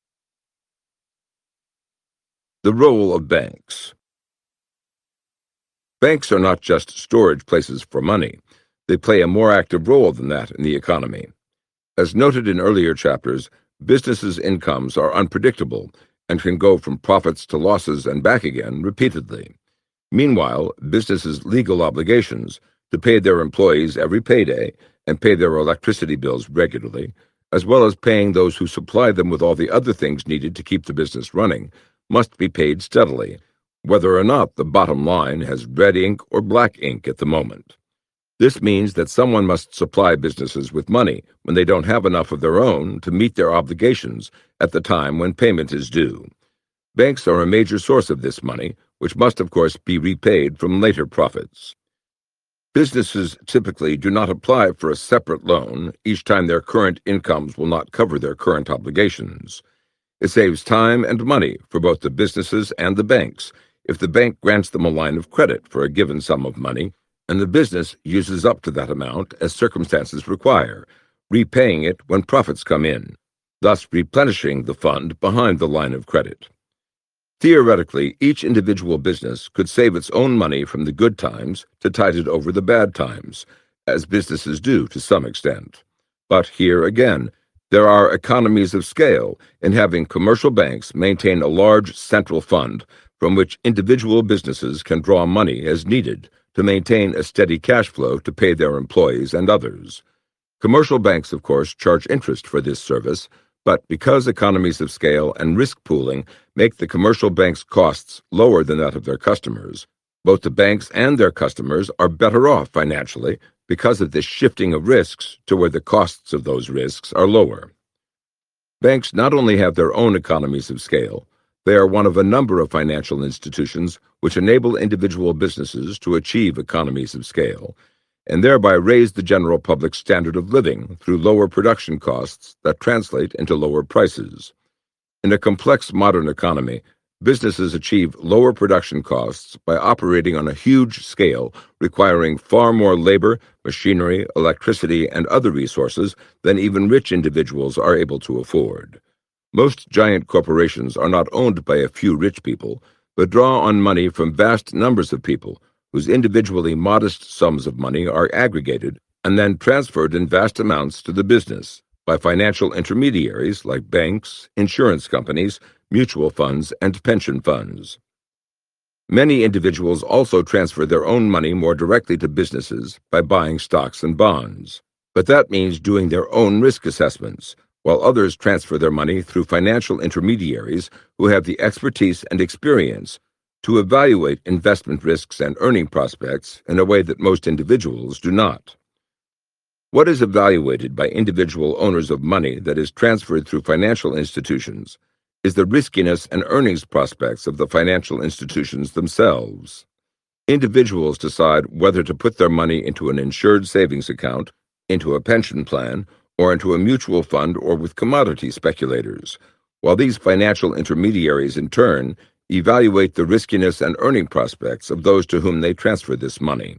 The role of banks. Banks are not just storage places for money. They play a more active role than that in the economy. As noted in earlier chapters, businesses' incomes are unpredictable and can go from profits to losses and back again repeatedly. Meanwhile, businesses' legal obligations to pay their employees every payday and pay their electricity bills regularly, as well as paying those who supply them with all the other things needed to keep the business running, must be paid steadily, whether or not the bottom line has red ink or black ink at the moment. This means that someone must supply businesses with money when they don't have enough of their own to meet their obligations at the time when payment is due. Banks are a major source of this money, which must, of course, be repaid from later profits. Businesses typically do not apply for a separate loan each time their current incomes will not cover their current obligations. It saves time and money for both the businesses and the banks if the bank grants them a line of credit for a given sum of money, and the business uses up to that amount as circumstances require, repaying it when profits come in, thus replenishing the fund behind the line of credit. Theoretically, each individual business could save its own money from the good times to tide it over the bad times, as businesses do to some extent. But here again, there are economies of scale in having commercial banks maintain a large central fund from which individual businesses can draw money as needed to maintain a steady cash flow to pay their employees and others. Commercial banks, of course, charge interest for this service, but because economies of scale and risk pooling make the commercial bank's costs lower than that of their customers, both the banks and their customers are better off financially because of this shifting of risks to where the costs of those risks are lower. Banks not only have their own economies of scale, they are one of a number of financial institutions which enable individual businesses to achieve economies of scale, and thereby raise the general public's standard of living through lower production costs that translate into lower prices. In a complex modern economy, businesses achieve lower production costs by operating on a huge scale, requiring far more labor, machinery, electricity, and other resources than even rich individuals are able to afford. Most giant corporations are not owned by a few rich people, but draw on money from vast numbers of people, whose individually modest sums of money are aggregated and then transferred in vast amounts to the business by financial intermediaries like banks, insurance companies, mutual funds, and pension funds. Many individuals also transfer their own money more directly to businesses by buying stocks and bonds, but that means doing their own risk assessments, while others transfer their money through financial intermediaries who have the expertise and experience to evaluate investment risks and earning prospects in a way that most individuals do not. What is evaluated by individual owners of money that is transferred through financial institutions is the riskiness and earnings prospects of the financial institutions themselves. Individuals decide whether to put their money into an insured savings account, into a pension plan, or into a mutual fund or with commodity speculators, while these financial intermediaries in turn evaluate the riskiness and earning prospects of those to whom they transfer this money.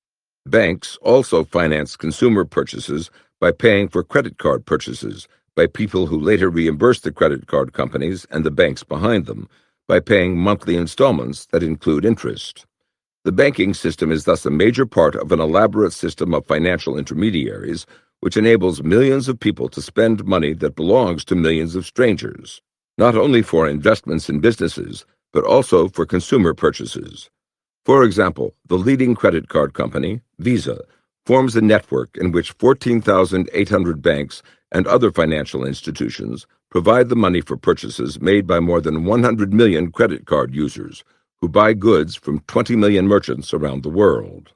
Banks also finance consumer purchases by paying for credit card purchases by people who later reimburse the credit card companies and the banks behind them by paying monthly installments that include interest. The banking system is thus a major part of an elaborate system of financial intermediaries which enables millions of people to spend money that belongs to millions of strangers, not only for investments in businesses, but also for consumer purchases. For example, the leading credit card company, Visa, forms a network in which 14,800 banks and other financial institutions provide the money for purchases made by more than 100 million credit card users, who buy goods from 20 million merchants around the world.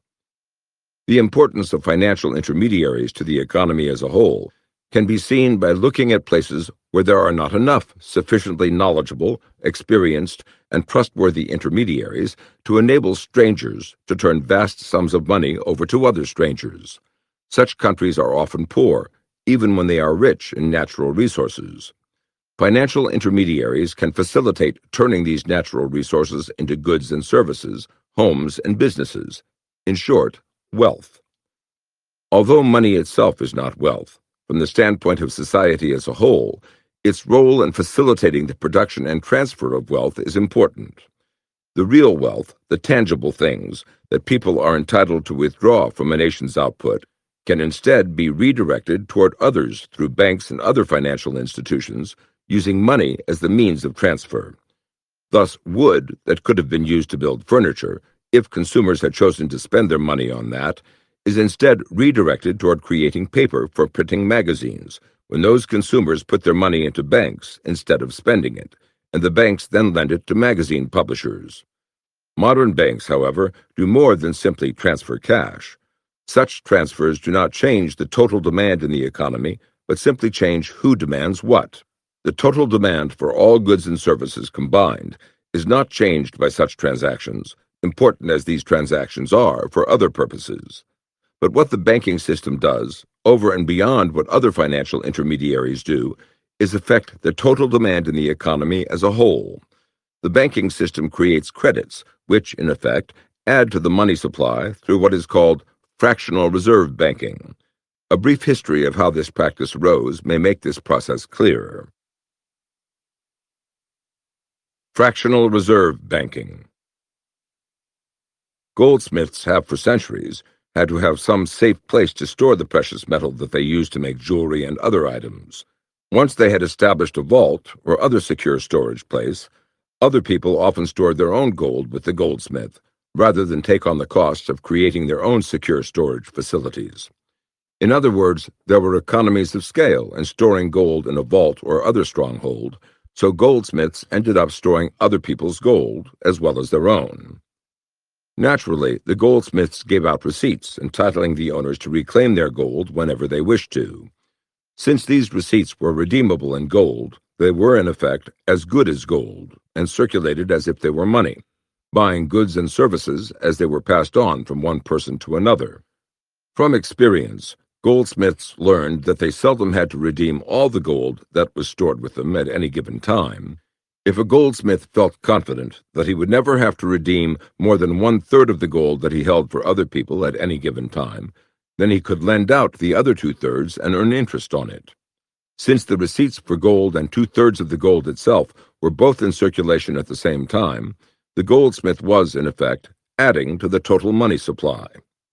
The importance of financial intermediaries to the economy as a whole can be seen by looking at places where there are not enough sufficiently knowledgeable, experienced, and trustworthy intermediaries to enable strangers to turn vast sums of money over to other strangers. Such countries are often poor, even when they are rich in natural resources. Financial intermediaries can facilitate turning these natural resources into goods and services, homes and businesses. In short, wealth. Although money itself is not wealth, from the standpoint of society as a whole, its role in facilitating the production and transfer of wealth is important. The real wealth, the tangible things that people are entitled to withdraw from a nation's output, can instead be redirected toward others through banks and other financial institutions, using money as the means of transfer. Thus, wood that could have been used to build furniture, if consumers had chosen to spend their money on that, is instead redirected toward creating paper for printing magazines, when those consumers put their money into banks instead of spending it, and the banks then lend it to magazine publishers. Modern banks, however, do more than simply transfer cash. Such transfers do not change the total demand in the economy, but simply change who demands what. The total demand for all goods and services combined is not changed by such transactions, important as these transactions are for other purposes. But what the banking system does, over and beyond what other financial intermediaries do, is affect the total demand in the economy as a whole. The banking system creates credits, which, in effect, add to the money supply through what is called fractional reserve banking. A brief history of how this practice arose may make this process clearer. Fractional reserve banking. Goldsmiths have for centuries had to have some safe place to store the precious metal that they used to make jewelry and other items. Once they had established a vault or other secure storage place, other people often stored their own gold with the goldsmith, rather than take on the cost of creating their own secure storage facilities. In other words, there were economies of scale in storing gold in a vault or other stronghold, so goldsmiths ended up storing other people's gold as well as their own. Naturally, the goldsmiths gave out receipts entitling the owners to reclaim their gold whenever they wished to. Since these receipts were redeemable in gold, they were in effect as good as gold and circulated as if they were money, buying goods and services as they were passed on from one person to another. From experience, goldsmiths learned that they seldom had to redeem all the gold that was stored with them at any given time. If a goldsmith felt confident that he would never have to redeem more than 1/3 of the gold that he held for other people at any given time, then he could lend out the other 2/3 and earn interest on it. Since the receipts for gold and 2/3 of the gold itself were both in circulation at the same time, the goldsmith was, in effect, adding to the total money supply.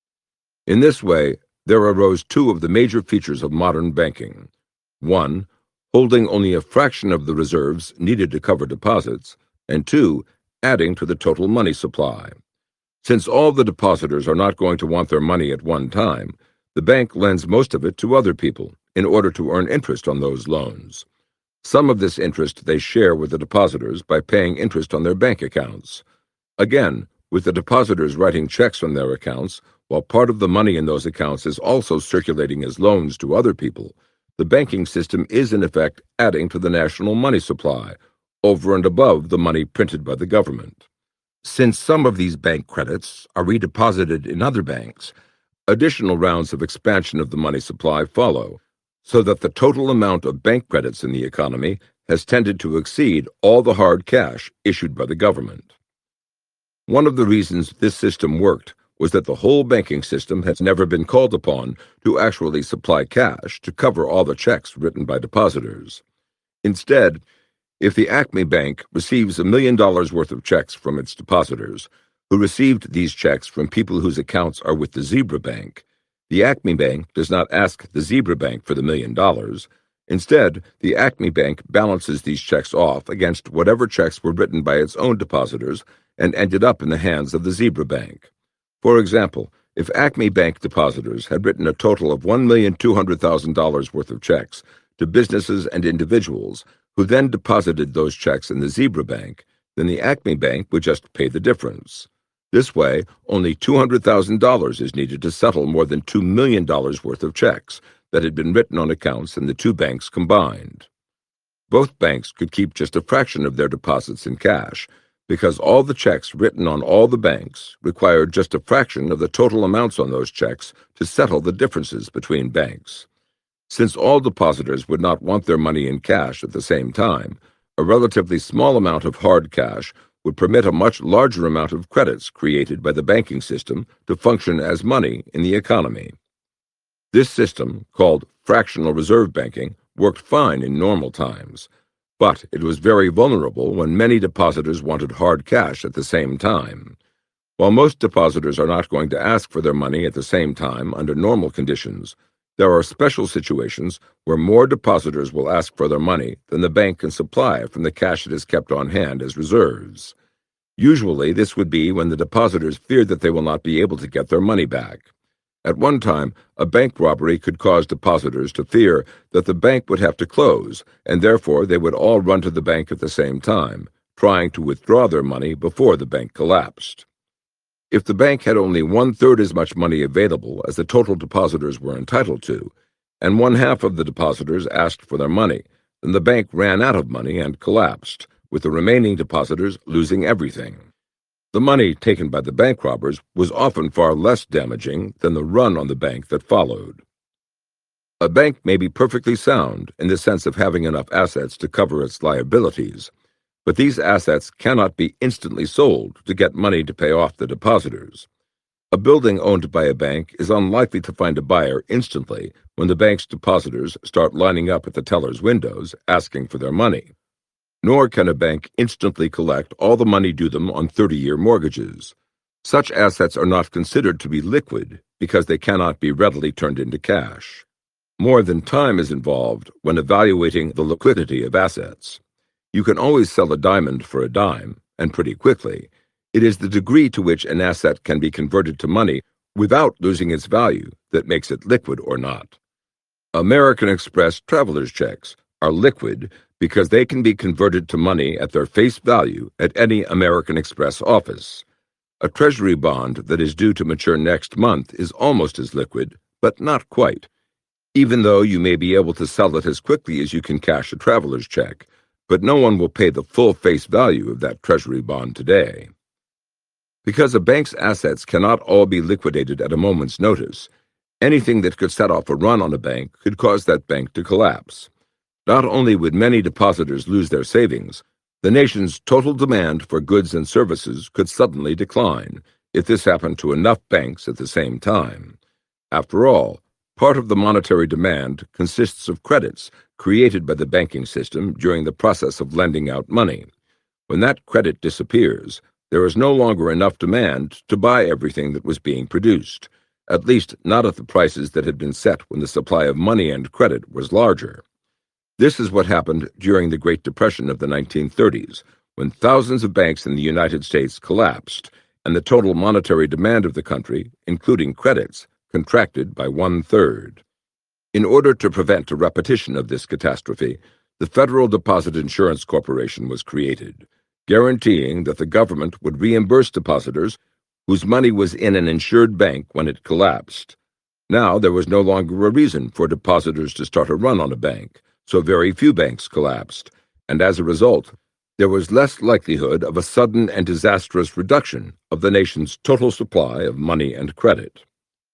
In this way, there arose two of the major features of modern banking. One, holding only a fraction of the reserves needed to cover deposits, and two, adding to the total money supply. Since all the depositors are not going to want their money at one time, the bank lends most of it to other people in order to earn interest on those loans. Some of this interest they share with the depositors by paying interest on their bank accounts. Again, with the depositors writing checks on their accounts, while part of the money in those accounts is also circulating as loans to other people, the banking system is in effect adding to the national money supply, over and above the money printed by the government. Since some of these bank credits are redeposited in other banks, additional rounds of expansion of the money supply follow, so that the total amount of bank credits in the economy has tended to exceed all the hard cash issued by the government. One of the reasons this system worked was that the whole banking system has never been called upon to actually supply cash to cover all the checks written by depositors. Instead, if the Acme Bank receives $1 million worth of checks from its depositors, who received these checks from people whose accounts are with the Zebra Bank, the Acme Bank does not ask the Zebra Bank for the $1 million. Instead, the Acme Bank balances these checks off against whatever checks were written by its own depositors and ended up in the hands of the Zebra Bank. For example, if Acme Bank depositors had written a total of $1,200,000 worth of checks to businesses and individuals, who then deposited those checks in the Zebra Bank, then the Acme Bank would just pay the difference. This way, only $200,000 is needed to settle more than $2 million worth of checks that had been written on accounts in the two banks combined. Both banks could keep just a fraction of their deposits in cash, because all the checks written on all the banks required just a fraction of the total amounts on those checks to settle the differences between banks. Since all depositors would not want their money in cash at the same time, a relatively small amount of hard cash would permit a much larger amount of credits created by the banking system to function as money in the economy. This system, called fractional reserve banking, worked fine in normal times, but it was very vulnerable when many depositors wanted hard cash at the same time. While most depositors are not going to ask for their money at the same time under normal conditions, there are special situations where more depositors will ask for their money than the bank can supply from the cash it has kept on hand as reserves. Usually, this would be when the depositors fear that they will not be able to get their money back. At one time, a bank robbery could cause depositors to fear that the bank would have to close, and therefore they would all run to the bank at the same time, trying to withdraw their money before the bank collapsed. If the bank had only 1/3 as much money available as the total depositors were entitled to, and 1/2 of the depositors asked for their money, then the bank ran out of money and collapsed, with the remaining depositors losing everything. The money taken by the bank robbers was often far less damaging than the run on the bank that followed. A bank may be perfectly sound in the sense of having enough assets to cover its liabilities, but these assets cannot be instantly sold to get money to pay off the depositors. A building owned by a bank is unlikely to find a buyer instantly when the bank's depositors start lining up at the teller's windows asking for their money. Nor can a bank instantly collect all the money due them on 30-year mortgages. Such assets are not considered to be liquid because they cannot be readily turned into cash. More than time is involved when evaluating the liquidity of assets. You can always sell a diamond for a dime, and pretty quickly. It is the degree to which an asset can be converted to money without losing its value that makes it liquid or not. American Express traveler's checks are liquid because they can be converted to money at their face value at any American Express office. A treasury bond that is due to mature next month is almost as liquid, but not quite, even though you may be able to sell it as quickly as you can cash a traveler's check, but no one will pay the full face value of that treasury bond today. Because a bank's assets cannot all be liquidated at a moment's notice, anything that could set off a run on a bank could cause that bank to collapse. Not only would many depositors lose their savings, the nation's total demand for goods and services could suddenly decline if this happened to enough banks at the same time. After all, part of the monetary demand consists of credits created by the banking system during the process of lending out money. When that credit disappears, there is no longer enough demand to buy everything that was being produced, at least not at the prices that had been set when the supply of money and credit was larger. This is what happened during the Great Depression of the 1930s, when thousands of banks in the United States collapsed, and the total monetary demand of the country, including credits, contracted by 1/3. In order to prevent a repetition of this catastrophe, the Federal Deposit Insurance Corporation was created, guaranteeing that the government would reimburse depositors whose money was in an insured bank when it collapsed. Now there was no longer a reason for depositors to start a run on a bank, so very few banks collapsed, and as a result, there was less likelihood of a sudden and disastrous reduction of the nation's total supply of money and credit.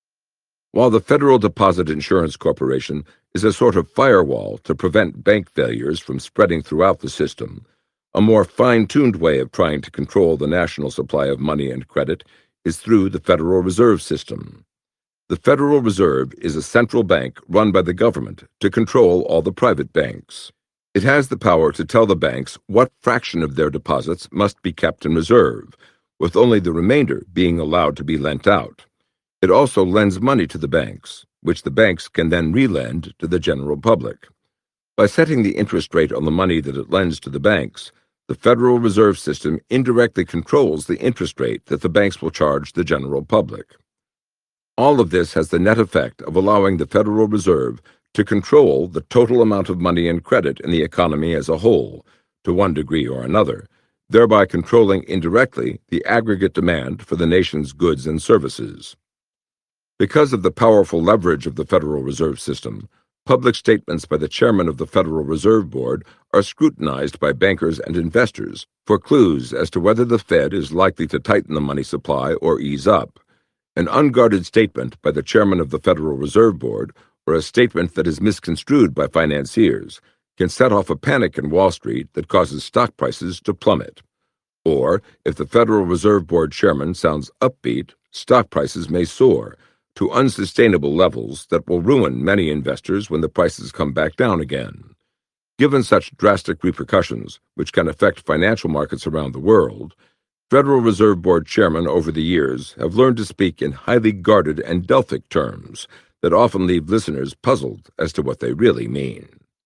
While the Federal Deposit Insurance Corporation is a sort of firewall to prevent bank failures from spreading throughout the system, a more fine-tuned way of trying to control the national supply of money and credit is through the Federal Reserve System. The Federal Reserve is a central bank run by the government to control all the private banks. It has the power to tell the banks what fraction of their deposits must be kept in reserve, with only the remainder being allowed to be lent out. It also lends money to the banks, which the banks can then relend to the general public. By setting the interest rate on the money that it lends to the banks, the Federal Reserve System indirectly controls the interest rate that the banks will charge the general public. All of this has the net effect of allowing the Federal Reserve to control the total amount of money and credit in the economy as a whole, to one degree or another, thereby controlling indirectly the aggregate demand for the nation's goods and services. Because of the powerful leverage of the Federal Reserve System, public statements by the chairman of the Federal Reserve Board are scrutinized by bankers and investors for clues as to whether the Fed is likely to tighten the money supply or ease up. An unguarded statement by the chairman of the Federal Reserve Board, or a statement that is misconstrued by financiers, can set off a panic in Wall Street that causes stock prices to plummet. Or, if the Federal Reserve Board chairman sounds upbeat, stock prices may soar to unsustainable levels that will ruin many investors when the prices come back down again. Given such drastic repercussions, which can affect financial markets around the world, Federal Reserve Board chairmen over the years have learned to speak in highly guarded and Delphic terms that often leave listeners puzzled as to what they really mean.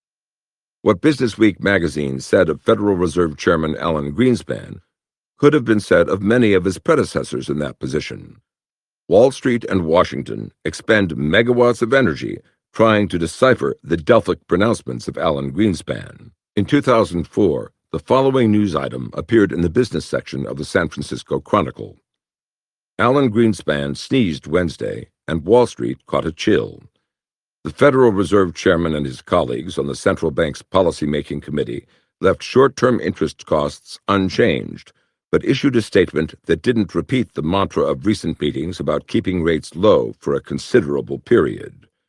What Businessweek magazine said of Federal Reserve Chairman Alan Greenspan could have been said of many of his predecessors in that position. Wall Street and Washington expend megawatts of energy trying to decipher the Delphic pronouncements of Alan Greenspan. In 2004, the following news item appeared in the business section of the San Francisco Chronicle. Alan Greenspan sneezed Wednesday, and Wall Street caught a chill. The Federal Reserve Chairman and his colleagues on the central bank's policymaking committee left short-term interest costs unchanged, but issued a statement that didn't repeat the mantra of recent meetings about keeping rates low for a considerable period.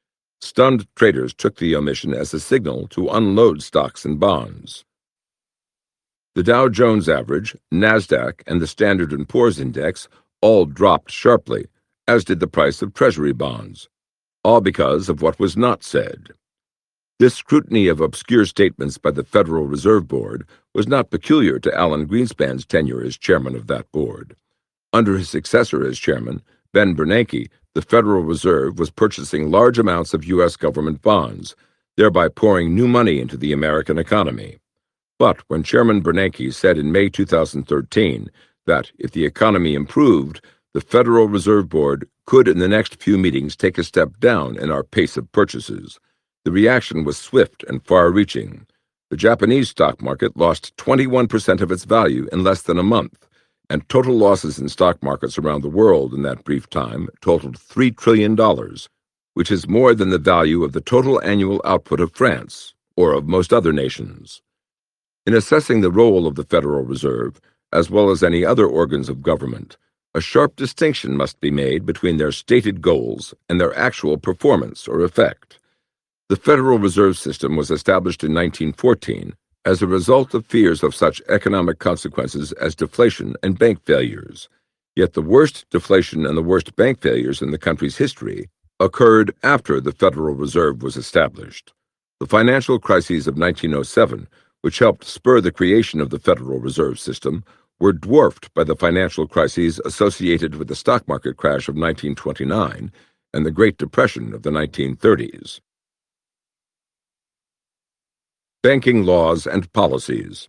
Stunned traders took the omission as a signal to unload stocks and bonds. The Dow Jones average, NASDAQ, and the Standard & Poor's index all dropped sharply, as did the price of Treasury bonds, all because of what was not said. This scrutiny of obscure statements by the Federal Reserve Board was not peculiar to Alan Greenspan's tenure as chairman of that board. Under his successor as chairman, Ben Bernanke, the Federal Reserve was purchasing large amounts of U.S. government bonds, thereby pouring new money into the American economy. But when Chairman Bernanke said in May 2013 that if the economy improved, the Federal Reserve Board could in the next few meetings take a step down in our pace of purchases, the reaction was swift and far-reaching. The Japanese stock market lost 21% of its value in less than a month, and total losses in stock markets around the world in that brief time totaled $3 trillion, which is more than the value of the total annual output of France or of most other nations. In assessing the role of the Federal Reserve, as well as any other organs of government, a sharp distinction must be made between their stated goals and their actual performance or effect. The Federal Reserve System was established in 1914 as a result of fears of such economic consequences as deflation and bank failures. Yet the worst deflation and the worst bank failures in the country's history occurred after the Federal Reserve was established. The financial crises of 1907, which helped spur the creation of the Federal Reserve System, were dwarfed by the financial crises associated with the stock market crash of 1929 and the Great Depression of the 1930s. Banking laws and policies.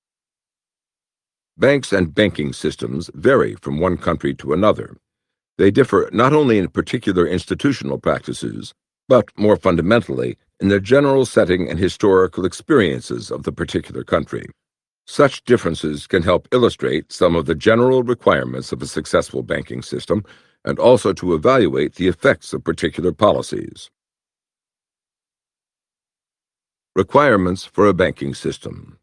Banks and banking systems vary from one country to another. They differ not only in particular institutional practices, but more fundamentally in the general setting and historical experiences of the particular country. Such differences can help illustrate some of the general requirements of a successful banking system and also to evaluate the effects of particular policies. Requirements for a banking system.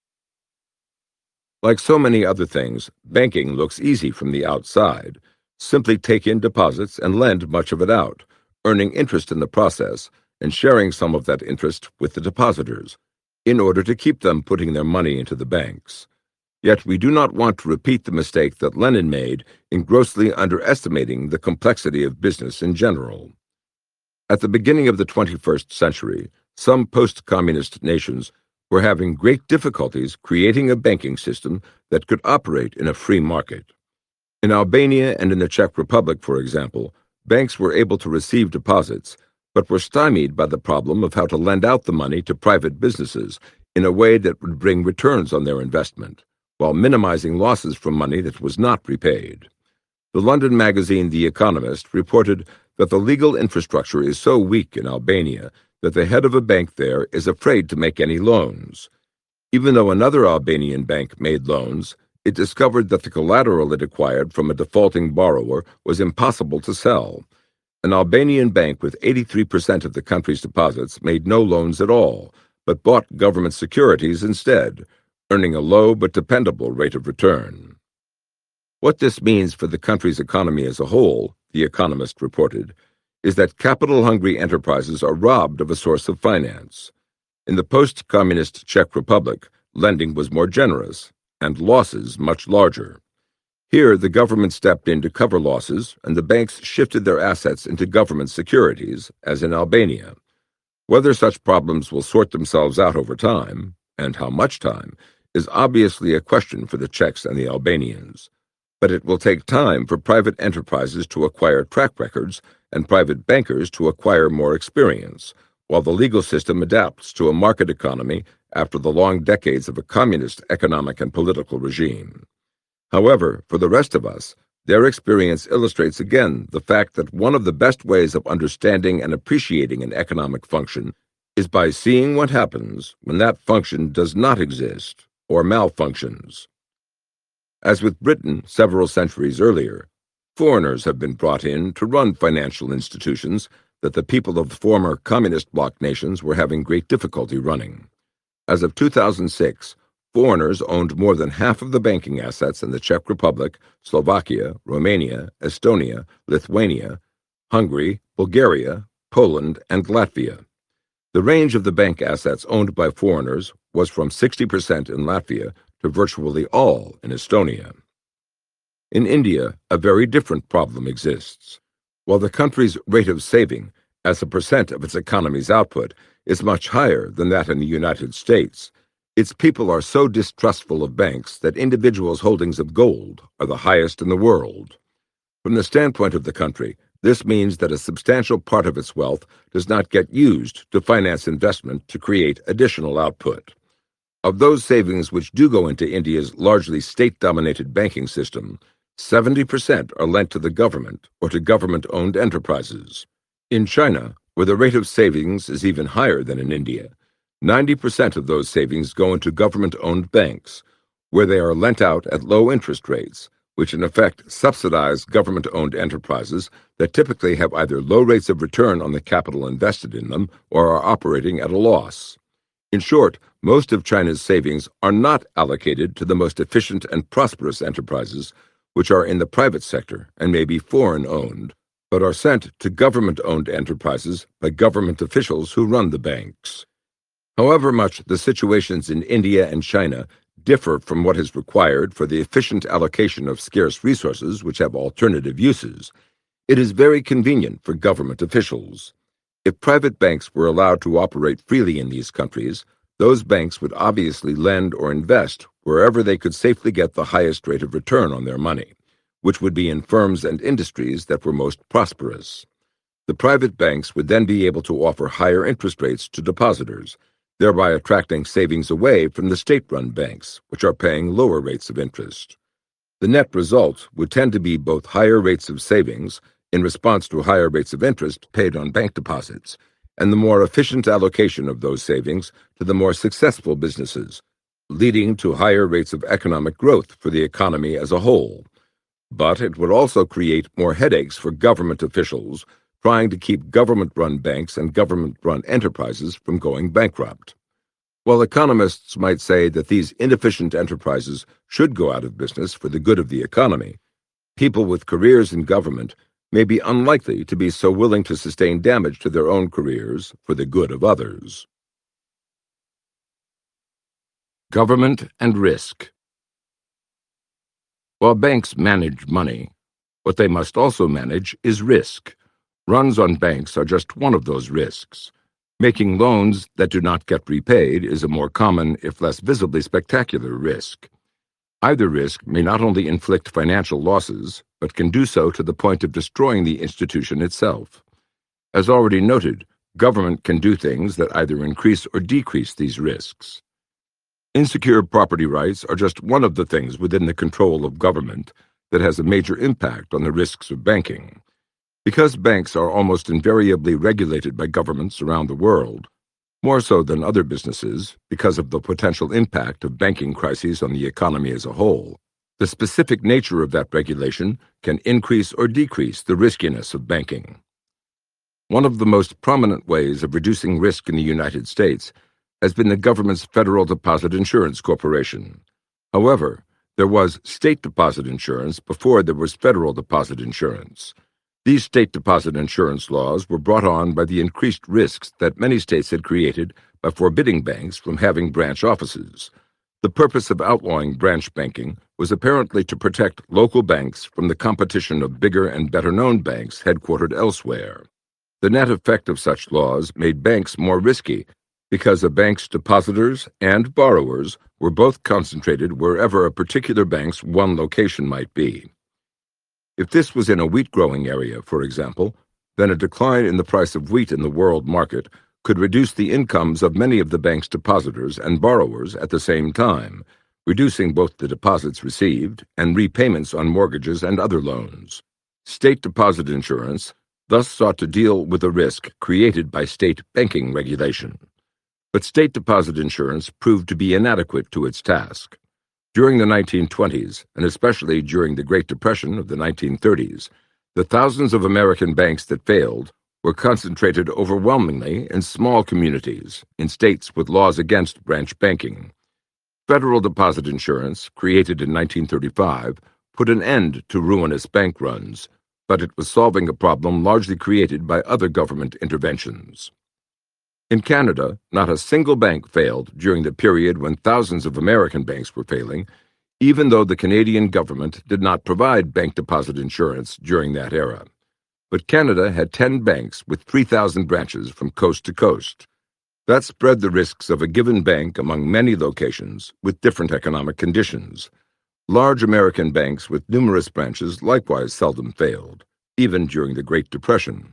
Like so many other things, banking looks easy from the outside. Simply take in deposits and lend much of it out, earning interest in the process and sharing some of that interest with the depositors, in order to keep them putting their money into the banks. Yet we do not want to repeat the mistake that Lenin made in grossly underestimating the complexity of business in general. At the beginning of the 21st century, some post-communist nations were having great difficulties creating a banking system that could operate in a free market. In Albania and in the Czech Republic, for example, banks were able to receive deposits, but were stymied by the problem of how to lend out the money to private businesses in a way that would bring returns on their investment, while minimizing losses from money that was not repaid. The London magazine The Economist reported that the legal infrastructure is so weak in Albania that the head of a bank there is afraid to make any loans. Even though another Albanian bank made loans, it discovered that the collateral it acquired from a defaulting borrower was impossible to sell. An Albanian bank with 83% of the country's deposits made no loans at all, but bought government securities instead, earning a low but dependable rate of return. What this means for the country's economy as a whole, The Economist reported, is that capital-hungry enterprises are robbed of a source of finance. In the post-communist Czech Republic, lending was more generous, and losses much larger. Here, the government stepped in to cover losses, and the banks shifted their assets into government securities, as in Albania. Whether such problems will sort themselves out over time, and how much time, is obviously a question for the Czechs and the Albanians. But it will take time for private enterprises to acquire track records and private bankers to acquire more experience, while the legal system adapts to a market economy after the long decades of a communist economic and political regime. However, for the rest of us, their experience illustrates again the fact that one of the best ways of understanding and appreciating an economic function is by seeing what happens when that function does not exist or malfunctions. As with Britain several centuries earlier, foreigners have been brought in to run financial institutions that the people of the former communist bloc nations were having great difficulty running. As of 2006, foreigners owned more than half of the banking assets in the Czech Republic, Slovakia, Romania, Estonia, Lithuania, Hungary, Bulgaria, Poland, and Latvia. The range of the bank assets owned by foreigners was from 60% in Latvia to virtually all in Estonia. In India, a very different problem exists. While the country's rate of saving, as a percent of its economy's output, is much higher than that in the United States, its people are so distrustful of banks that individuals' holdings of gold are the highest in the world. From the standpoint of the country, this means that a substantial part of its wealth does not get used to finance investment to create additional output. Of those savings which do go into India's largely state-dominated banking system, 70% are lent to the government or to government-owned enterprises. In China, where the rate of savings is even higher than in India, 90% of those savings go into government-owned banks, where they are lent out at low interest rates, which in effect subsidize government-owned enterprises that typically have either low rates of return on the capital invested in them or are operating at a loss. In short, most of China's savings are not allocated to the most efficient and prosperous enterprises, which are in the private sector and may be foreign-owned, but are sent to government-owned enterprises by government officials who run the banks. However much the situations in India and China differ from what is required for the efficient allocation of scarce resources which have alternative uses, it is very convenient for government officials. If private banks were allowed to operate freely in these countries, those banks would obviously lend or invest wherever they could safely get the highest rate of return on their money, which would be in firms and industries that were most prosperous. The private banks would then be able to offer higher interest rates to depositors, thereby attracting savings away from the state-run banks, which are paying lower rates of interest. The net result would tend to be both higher rates of savings in response to higher rates of interest paid on bank deposits, and the more efficient allocation of those savings to the more successful businesses, leading to higher rates of economic growth for the economy as a whole. But it would also create more headaches for government officials trying to keep government-run banks and government-run enterprises from going bankrupt. While economists might say that these inefficient enterprises should go out of business for the good of the economy, people with careers in government may be unlikely to be so willing to sustain damage to their own careers for the good of others. Government and risk. While banks manage money, what they must also manage is risk. Runs on banks are just one of those risks. Making loans that do not get repaid is a more common, if less visibly spectacular, risk. Either risk may not only inflict financial losses, but can do so to the point of destroying the institution itself. As already noted, government can do things that either increase or decrease these risks. Insecure property rights are just one of the things within the control of government that has a major impact on the risks of banking. Because banks are almost invariably regulated by governments around the world, more so than other businesses because of the potential impact of banking crises on the economy as a whole, the specific nature of that regulation can increase or decrease the riskiness of banking. One of the most prominent ways of reducing risk in the United States has been the government's Federal Deposit Insurance Corporation. However, there was state deposit insurance before there was federal deposit insurance. These state deposit insurance laws were brought on by the increased risks that many states had created by forbidding banks from having branch offices. The purpose of outlawing branch banking was apparently to protect local banks from the competition of bigger and better-known banks headquartered elsewhere. The net effect of such laws made banks more risky because a bank's depositors and borrowers were both concentrated wherever a particular bank's one location might be. If this was in a wheat-growing area, for example, then a decline in the price of wheat in the world market could reduce the incomes of many of the bank's depositors and borrowers at the same time, reducing both the deposits received and repayments on mortgages and other loans. State deposit insurance thus sought to deal with the risk created by state banking regulation. But state deposit insurance proved to be inadequate to its task. During the 1920s, and especially during the Great Depression of the 1930s, the thousands of American banks that failed were concentrated overwhelmingly in small communities, in states with laws against branch banking. Federal deposit insurance, created in 1935, put an end to ruinous bank runs, but it was solving a problem largely created by other government interventions. In Canada, not a single bank failed during the period when thousands of American banks were failing, even though the Canadian government did not provide bank deposit insurance during that era. But Canada had 10 banks with 3,000 branches from coast to coast. That spread the risks of a given bank among many locations with different economic conditions. Large American banks with numerous branches likewise seldom failed, even during the Great Depression.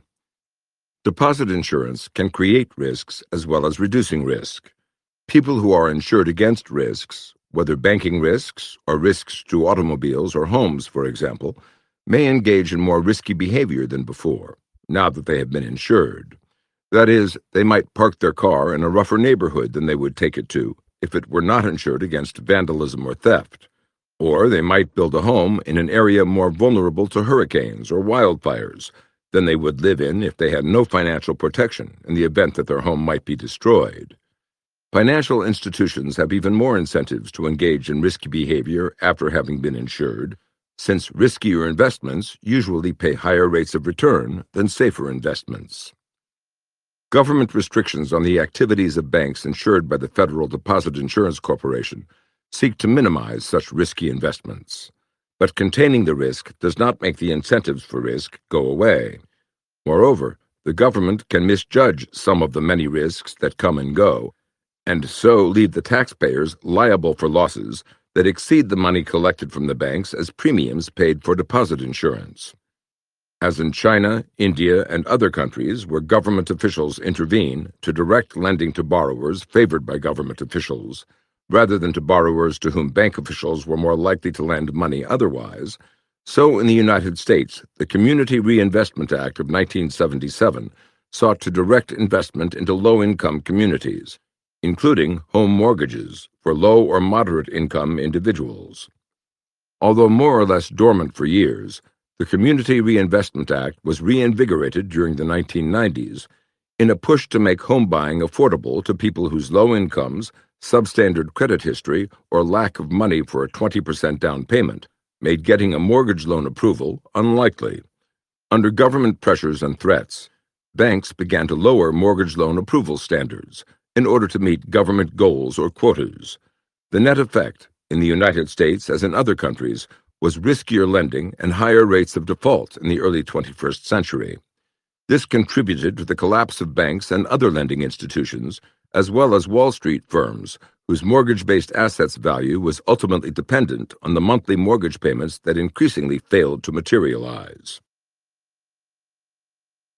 Deposit insurance can create risks as well as reducing risk. People who are insured against risks, whether banking risks or risks to automobiles or homes, for example, may engage in more risky behavior than before, now that they have been insured. That is, they might park their car in a rougher neighborhood than they would take it to if it were not insured against vandalism or theft. Or they might build a home in an area more vulnerable to hurricanes or wildfires than they would live in if they had no financial protection in the event that their home might be destroyed. Financial institutions have even more incentives to engage in risky behavior after having been insured, since riskier investments usually pay higher rates of return than safer investments. Government restrictions on the activities of banks insured by the Federal Deposit Insurance Corporation seek to minimize such risky investments. But containing the risk does not make the incentives for risk go away. Moreover, the government can misjudge some of the many risks that come and go, and so leave the taxpayers liable for losses that exceed the money collected from the banks as premiums paid for deposit insurance. As in China, India, and other countries where government officials intervene to direct lending to borrowers favored by government officials, rather than to borrowers to whom bank officials were more likely to lend money otherwise, so in the United States, the Community Reinvestment Act of 1977 sought to direct investment into low-income communities, including home mortgages for low or moderate-income individuals. Although more or less dormant for years, the Community Reinvestment Act was reinvigorated during the 1990s in a push to make home buying affordable to people whose low incomes, substandard credit history, or lack of money for a 20% down payment made getting a mortgage loan approval unlikely. Under government pressures and threats, banks began to lower mortgage loan approval standards in order to meet government goals or quotas. The net effect, in the United States as in other countries, was riskier lending and higher rates of default in the early 21st century. This contributed to the collapse of banks and other lending institutions, as well as Wall Street firms, whose mortgage-based assets value was ultimately dependent on the monthly mortgage payments that increasingly failed to materialize.